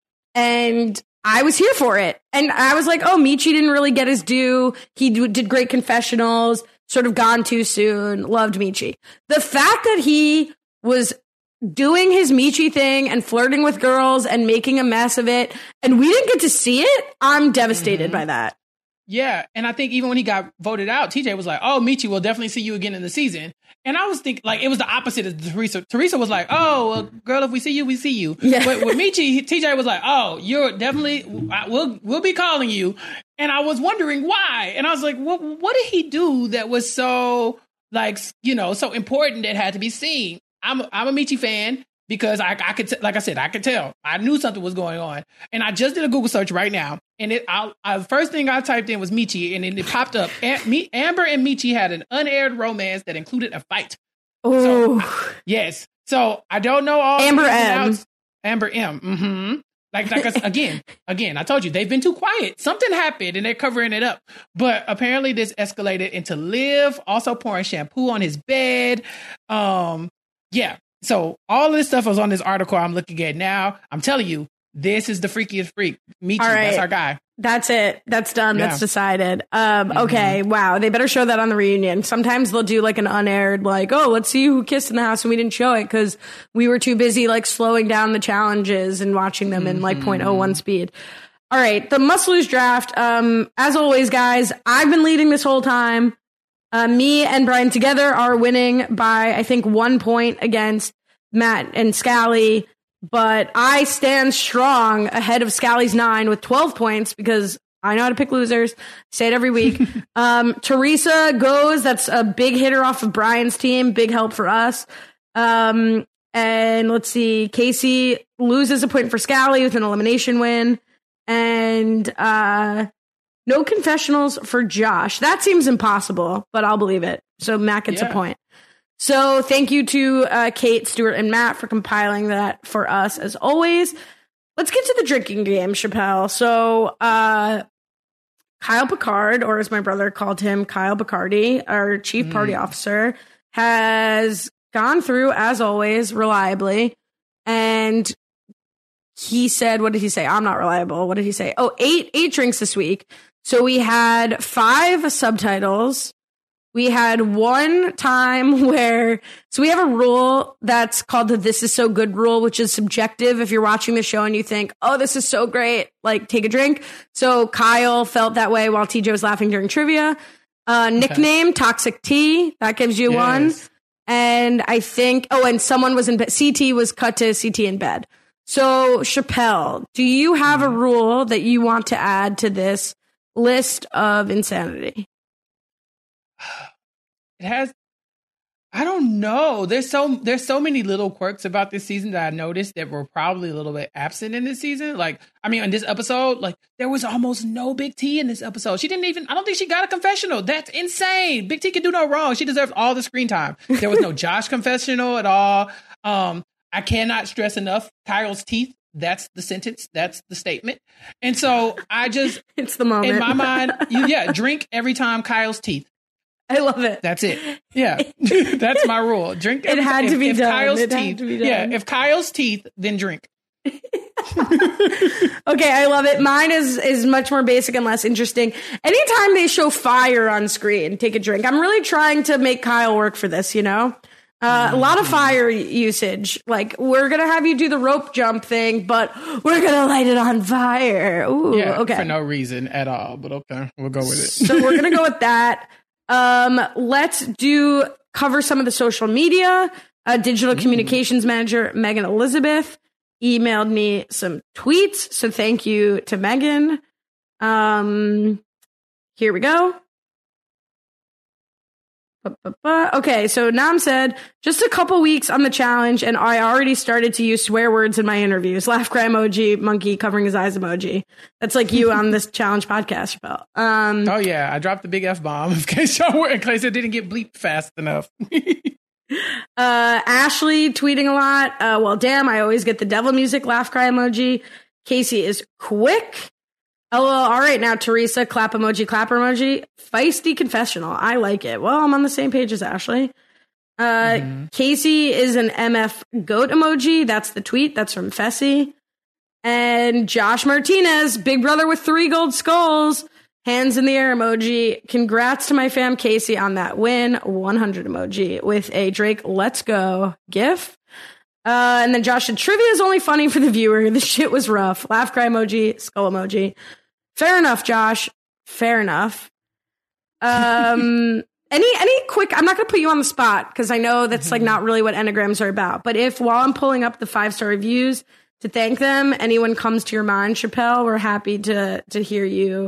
And I was here for it. And I was like, oh, Michi didn't really get his due. He d- did great confessionals, sort of gone too soon. Loved Michi. The fact that he was doing his Michi thing and flirting with girls and making a mess of it, and we didn't get to see it, I'm devastated mm-hmm. by that. Yeah, and I think even when he got voted out, T J was like, oh, Michi, we'll definitely see you again in the season. And I was thinking, like, it was the opposite of Teresa. Teresa was like, oh, well, girl, if we see you, we see you. Yeah. But with Michi, T J was like, oh, you're definitely, we'll we'll be calling you. And I was wondering why. And I was like, what, what did he do that was so, like, you know, so important that had to be seen? I'm a, I'm a Michi fan because I, I could, t- like I said, I could tell. I knew something was going on. And I just did a Google search right now. And it, I, I, the first thing I typed in was Michi, and then it popped up. Am, me, Amber and Michi had an unaired romance that included a fight. Oh, so, yes. So I don't know all Amber the M. outs. Amber M. Mm-hmm. Like, like I, again, again, I told you they've been too quiet. Something happened, and they're covering it up. But apparently, this escalated into Liv also pouring shampoo on his bed. Um, yeah. So all of this stuff was on this article I'm looking at now. I'm telling you, this is the freakiest freak. Michi, all right. That's our guy. That's it. That's done. Yeah. That's decided. Um, Mm-hmm. Okay. Wow. They better show that on the reunion. Sometimes they'll do like an unaired, like, oh, let's see who kissed in the house, and we didn't show it because we were too busy like slowing down the challenges and watching them in like Mm-hmm. zero point zero one speed. All right. The must lose draft. Um, as always, guys, I've been leading this whole time. Uh, me and Brian together are winning by, I think, one point against Matt and Scally. But I stand strong ahead of Scally's nine with twelve points because I know how to pick losers. Say it every week. um, Teresa goes. That's a big hitter off of Brian's team. Big help for us. Um, and let's see. Casey loses a point for Scally with an elimination win. And uh, no confessionals for Josh. That seems impossible, but I'll believe it. So Matt gets yeah. a point. So thank you to uh, Kate, Stuart, and Matt for compiling that for us as always. let's get to the drinking game, Chappelle. So, uh, Kyle Picard, or as my brother called him, Kyle Picardi, our chief party mm. officer, has gone through, as always, reliably. And he said, what did he say? I'm not reliable. What did he say? Oh, eight, eight drinks this week. So we had five subtitles. We had one time where, so we have a rule that's called the This Is So Good rule, which is subjective. If you're watching the show and you think, oh, this is so great, like take a drink. So Kyle felt that way while T J was laughing during trivia. Uh, nickname, okay. Toxic T, that gives you yes. one. And I think, oh, and someone was in bed. C T was cut to C T in bed. So Chappelle, do you have mm-hmm. a rule that you want to add to this list of insanity? It has, I don't know. There's so there's so many little quirks about this season that I noticed that were probably a little bit absent in this season. Like, I mean, in this episode, like there was almost no Big T in this episode. She didn't even, I don't think she got a confessional. That's insane. Big T can do no wrong. She deserves all the screen time. There was no Josh confessional at all. Um, I cannot stress enough Kyle's teeth. That's the sentence. That's the statement. And so I just, it's the moment. In my mind, you, yeah, drink every time Kyle's teeth. I love it. That's it. Yeah. That's my rule. Drink every It had time. to be if, done. If Kyle's it teeth, had to be done. Yeah. If Kyle's teeth, then drink. Okay, I love it. Mine is is much more basic and less interesting. Anytime they show fire on screen, take a drink. I'm really trying to make Kyle work for this, you know? Uh, a lot of fire usage. Like, we're going to have you do the rope jump thing, but we're going to light it on fire. Ooh, yeah, okay. For no reason at all, but okay, we'll go with it. So we're going to go with that. Um, let's do cover some of the social media. Uh, digital mm. communications manager Megan Elizabeth emailed me some tweets, so thank you to Megan. Um, here we go. Okay, so Nam said, just a couple weeks on the challenge, and I already started to use swear words in my interviews. Laugh, cry emoji, monkey covering his eyes emoji. That's like you on this challenge podcast, Chappelle. Um, oh, yeah, I dropped the big F-bomb in case, in case it didn't get bleeped fast enough. uh, Ashley tweeting a lot. Uh, well, damn, I always get the devil music, laugh, cry emoji. Casey is quick. Oh, all right. Now, Teresa, clap emoji, clapper emoji. Feisty confessional. I like it. Well, I'm on the same page as Ashley. Uh, mm-hmm. Casey is an M F goat emoji. That's the tweet. That's from Fessy. And Josh Martinez, big brother with three gold skulls. Hands in the air emoji. Congrats to my fam Casey on that win. one hundred emoji with a Drake let's go gif. Uh, and then Josh said, trivia is only funny for the viewer. This shit was rough. Laugh, cry emoji, skull emoji. Fair enough, Josh. Fair enough. Um, any any quick, I'm not going to put you on the spot because I know that's like not really what Enneagrams are about. But if while I'm pulling up the five-star reviews to thank them, anyone comes to your mind, Chappelle, we're happy to to hear you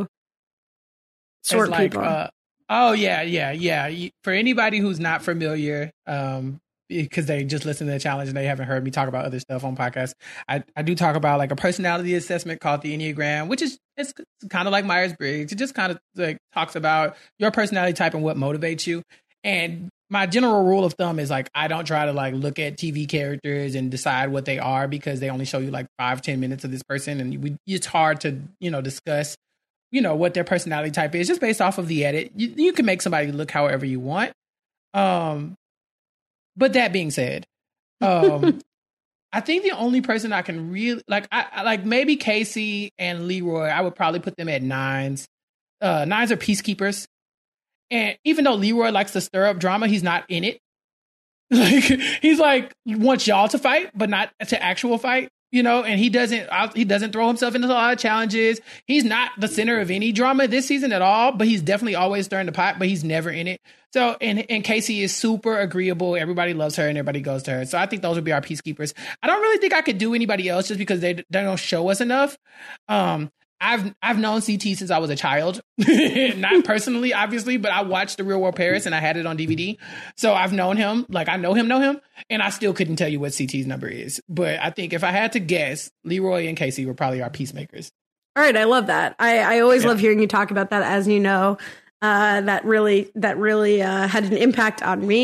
sort like, people. Uh, oh, yeah, yeah, yeah. For anybody who's not familiar, um, because they just listen to the challenge and they haven't heard me talk about other stuff on podcasts. I, I do talk about like a personality assessment called the Enneagram, which is it's kind of like Myers-Briggs. It just kind of like talks about your personality type and what motivates you. And my general rule of thumb is like, I don't try to like look at T V characters and decide what they are because they only show you like five, ten minutes of this person. And we, it's hard to, you know, discuss, you know, what their personality type is just based off of the edit. You, you can make somebody look however you want. Um, But that being said, um, I think the only person I can really like, I, I like maybe Casey and Leroy, I would probably put them at nines. Uh, nines are peacekeepers. And even though Leroy likes to stir up drama, he's not in it. Like he's like, he wants y'all to fight, but not to actual fight. You know, and he doesn't he doesn't throw himself into a lot of challenges. He's not the center of any drama this season at all, but he's definitely always stirring the pot, but he's never in it. So, and, and Casey is super agreeable. Everybody loves her and everybody goes to her. So I think those would be our peacekeepers. I don't really think I could do anybody else just because they, they don't show us enough. Um, I've I've known C T since I was a child, not personally, obviously, but I watched The Real World Paris and I had it on D V D. So I've known him, like I know him, know him, and I still couldn't tell you what C T's number is. But I think if I had to guess, Leroy and Casey were probably our peacemakers. All right, I love that. I, I always yeah. love hearing you talk about that, as you know. Uh, that really that really uh, had an impact on me.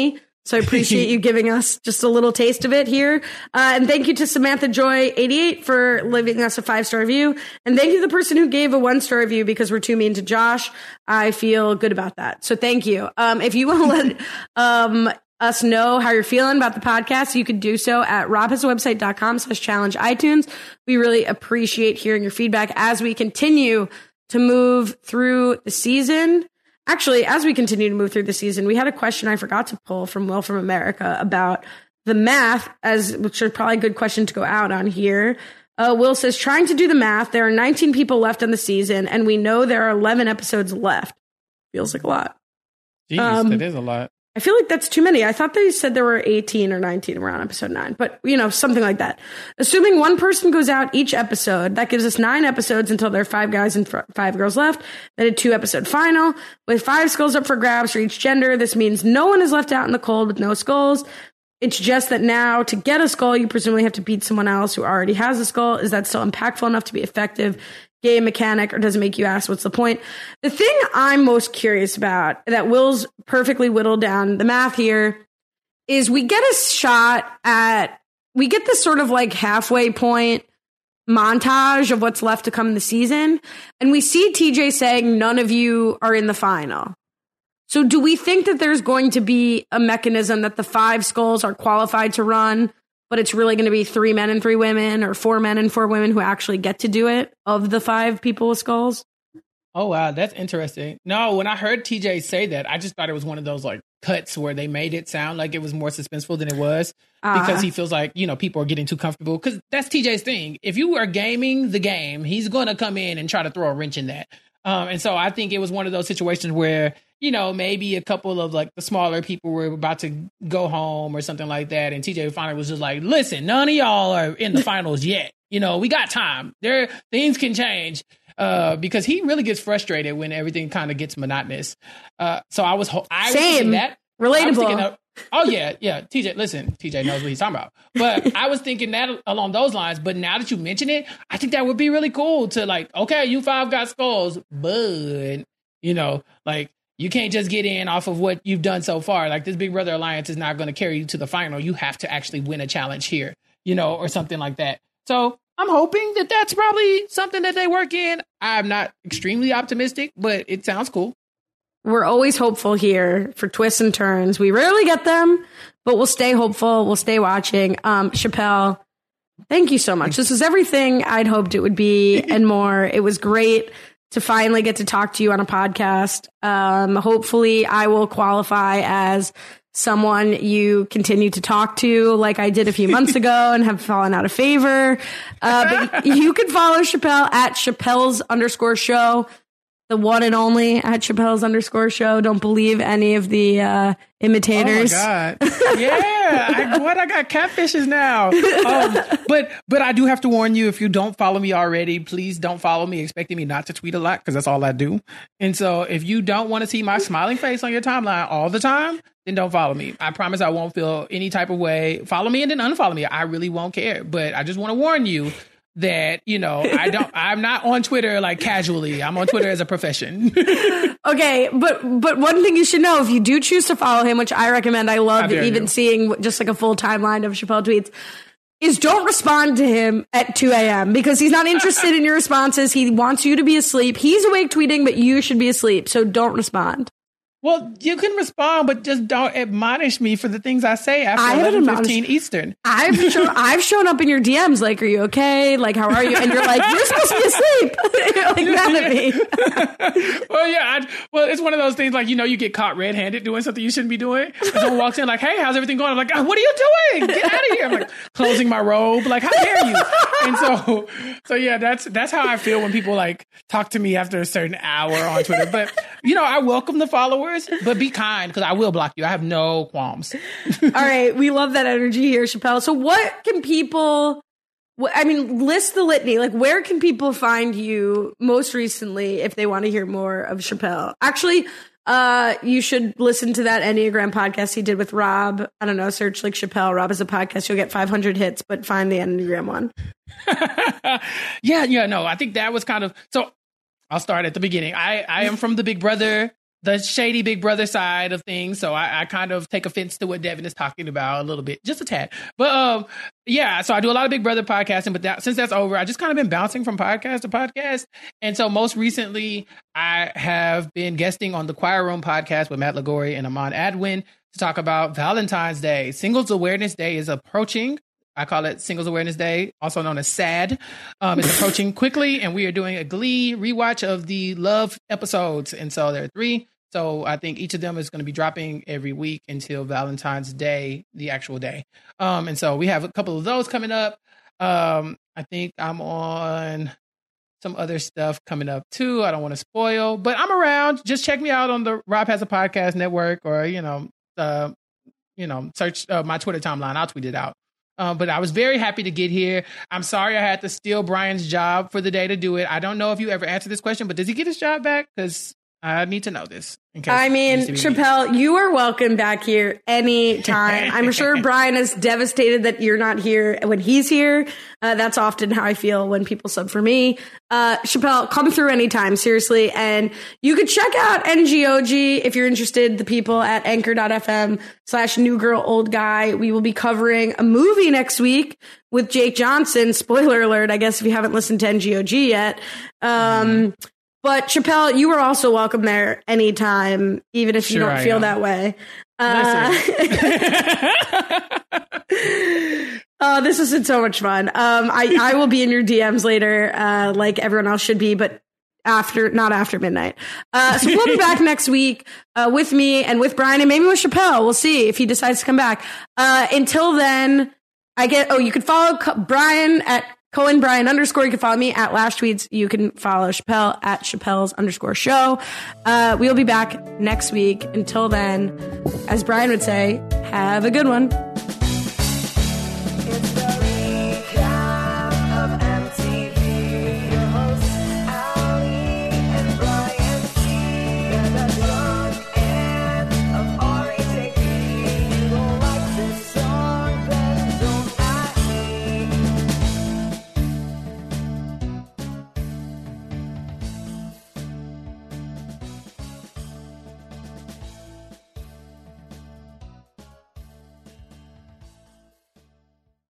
So I appreciate you giving us just a little taste of it here. Uh, and thank you to Samantha Joy eighty-eight for leaving us a five-star review. And thank you to the person who gave a one-star review because we're too mean to Josh. I feel good about that. So thank you. Um, if you want to let um, us know how you're feeling about the podcast, you could do so at robhasawebsite.com slash challenge iTunes. We really appreciate hearing your feedback as we continue to move through the season. Actually, as we continue to move through the season, we had a question I forgot to pull from Will from America about the math, as which is probably a good question to go out on here. Uh, Will says, trying to do the math, there are nineteen people left on the season, and we know there are eleven episodes left. Feels like a lot. Jeez, um, that is a lot. I feel like that's too many. I thought they said there were eighteen or nineteen. We're on episode nine, but you know, something like that. Assuming one person goes out each episode, that gives us nine episodes until there are five guys and f- five girls left. Then a two episode final with five skulls up for grabs for each gender. This means no one is left out in the cold with no skulls. It's just that now to get a skull, you presumably have to beat someone else who already has a skull. Is that still impactful enough to be effective game mechanic, or does it make you ask what's the point? The thing I'm most curious about, that Will's perfectly whittled down the math here, is we get a shot at, we get this sort of like halfway point montage of what's left to come in the season, and we see T J saying none of you are in the final. So do we think that there's going to be a mechanism that the five skulls are qualified to run, but it's really going to be three men and three women, or four men and four women who actually get to do it of the five people with skulls? Oh, wow. That's interesting. No, when I heard T J say that, I just thought it was one of those like cuts where they made it sound like it was more suspenseful than it was, uh, because he feels like, you know, people are getting too comfortable, because that's T J's thing. If you are gaming the game, he's going to come in and try to throw a wrench in that. Um, and so I think it was one of those situations where, you know, maybe a couple of like the smaller people were about to go home or something like that. And T J finally was just like, listen, none of y'all are in the finals yet. You know, we got time. There, things can change. Uh, because he really gets frustrated when everything kind of gets monotonous. Uh, so I was, ho- I was Same. thinking that. Relatable. Of, oh yeah, yeah. T J, listen, T J knows what he's talking about. But I was thinking that along those lines. But now that you mention it, I think that would be really cool to like, okay, you five got skulls, but you know, like you can't just get in off of what you've done so far. Like this Big Brother Alliance is not going to carry you to the final. You have to actually win a challenge here, you know, or something like that. So I'm hoping that that's probably something that they work in. I'm not extremely optimistic, but it sounds cool. We're always hopeful here for twists and turns. We rarely get them, but we'll stay hopeful. We'll stay watching. Um, Chappelle, thank you so much. This is everything I'd hoped it would be and more. It was great to finally get to talk to you on a podcast. Um, hopefully I will qualify as someone you continue to talk to like I did a few months ago and have fallen out of favor. Uh, but you can follow Chappelle at Chappelle's underscore show, the one and only at Chappelle's underscore show. Don't believe any of the uh, imitators. Oh my God. Yeah. I, what? I got catfishes now. Um, but, but I do have to warn you, if you don't follow me already, please don't follow me expecting me not to tweet a lot, because that's all I do. And so if you don't want to see my smiling face on your timeline all the time, then don't follow me. I promise I won't feel any type of way. Follow me and then unfollow me. I really won't care. But I just want to warn you that, you know, I don't, I'm not on Twitter like casually. I'm on Twitter as a profession. Okay. But, but one thing you should know, if you do choose to follow him, which I recommend, I love even you. seeing just like a full timeline of Chappelle tweets, is don't respond to him at two a.m. because he's not interested in your responses. He wants you to be asleep. He's awake tweeting, but you should be asleep. So don't respond. Well, you can respond, but just don't admonish me for the things I say after eleven fifteen Eastern. I've shown, I've shown up in your D Ms like, are you okay? Like, how are you? And you're like, you're supposed to be asleep. You're like, mad at me. Well, yeah. I, well, it's one of those things like, you know, you get caught red-handed doing something you shouldn't be doing. And someone walks in like, hey, how's everything going? I'm like, oh, what are you doing? Get out of here. I'm like closing my robe. Like, how dare you? And so, so yeah, that's, that's how I feel when people like talk to me after a certain hour on Twitter. But, you know, I welcome the followers. But be kind, because I will block you. I have no qualms. All right. We love that energy here, Chappelle. So what can people, I mean, list the litany. Like, where can people find you most recently if they want to hear more of Chappelle? Actually, uh, you should listen to that Enneagram podcast he did with Rob. I don't know, search like Chappelle, Rob as a podcast. You'll get five hundred hits, but find the Enneagram one. yeah, yeah, no, I think that was kind of, so I'll start at the beginning. I, I am from the Big Brother the shady Big Brother side of things. So I, I kind of take offense to what Devin is talking about a little bit, just a tad. But um, yeah, so I do a lot of Big Brother podcasting, but that, since that's over, I just kind of been bouncing from podcast to podcast. And so most recently, I have been guesting on the Choir Room podcast with Matt Lagori and Amon Adwin to talk about Valentine's Day. Singles Awareness Day is approaching. I call it Singles Awareness Day, also known as SAD. Um, it's approaching quickly, and we are doing a Glee rewatch of the Love episodes. And so there are three. So I think each of them is going to be dropping every week until Valentine's Day, the actual day. Um, and so we have a couple of those coming up. Um, I think I'm on some other stuff coming up too. I don't want to spoil, but I'm around. Just check me out on the Rob Has a Podcast network, or, you know, uh, you know, search uh, my Twitter timeline. I'll tweet it out. Um, but I was very happy to get here. I'm sorry I had to steal Brian's job for the day to do it. I don't know if you ever answered this question, but does he get his job back? Because I need to know this. I mean, Chappelle, me. You are welcome back here anytime. I'm sure Brian is devastated that you're not here when he's here. Uh, that's often how I feel when people sub for me. Uh, Chappelle, come through anytime, seriously. And you could check out N G O G if you're interested, the people at anchor.fm slash new girl old guy. We will be covering a movie next week with Jake Johnson. Spoiler alert, I guess, if you haven't listened to N G O G yet. Um, mm. But Chappelle, you are also welcome there anytime, even if you sure don't I feel am. that way. Uh, oh, this has been so much fun. Um, I, I will be in your D Ms later, uh, like everyone else should be, but after, not after midnight. Uh, so we'll be back next week uh, with me and with Brian and maybe with Chappelle. We'll see if he decides to come back. Uh, until then, I get, oh, you could follow Brian at Cohen Brian underscore. You can follow me at Lash Tweets. You can follow Chappelle at Chappelle's underscore show. Uh, we'll be back next week. Until then, as Brian would say, have a good one.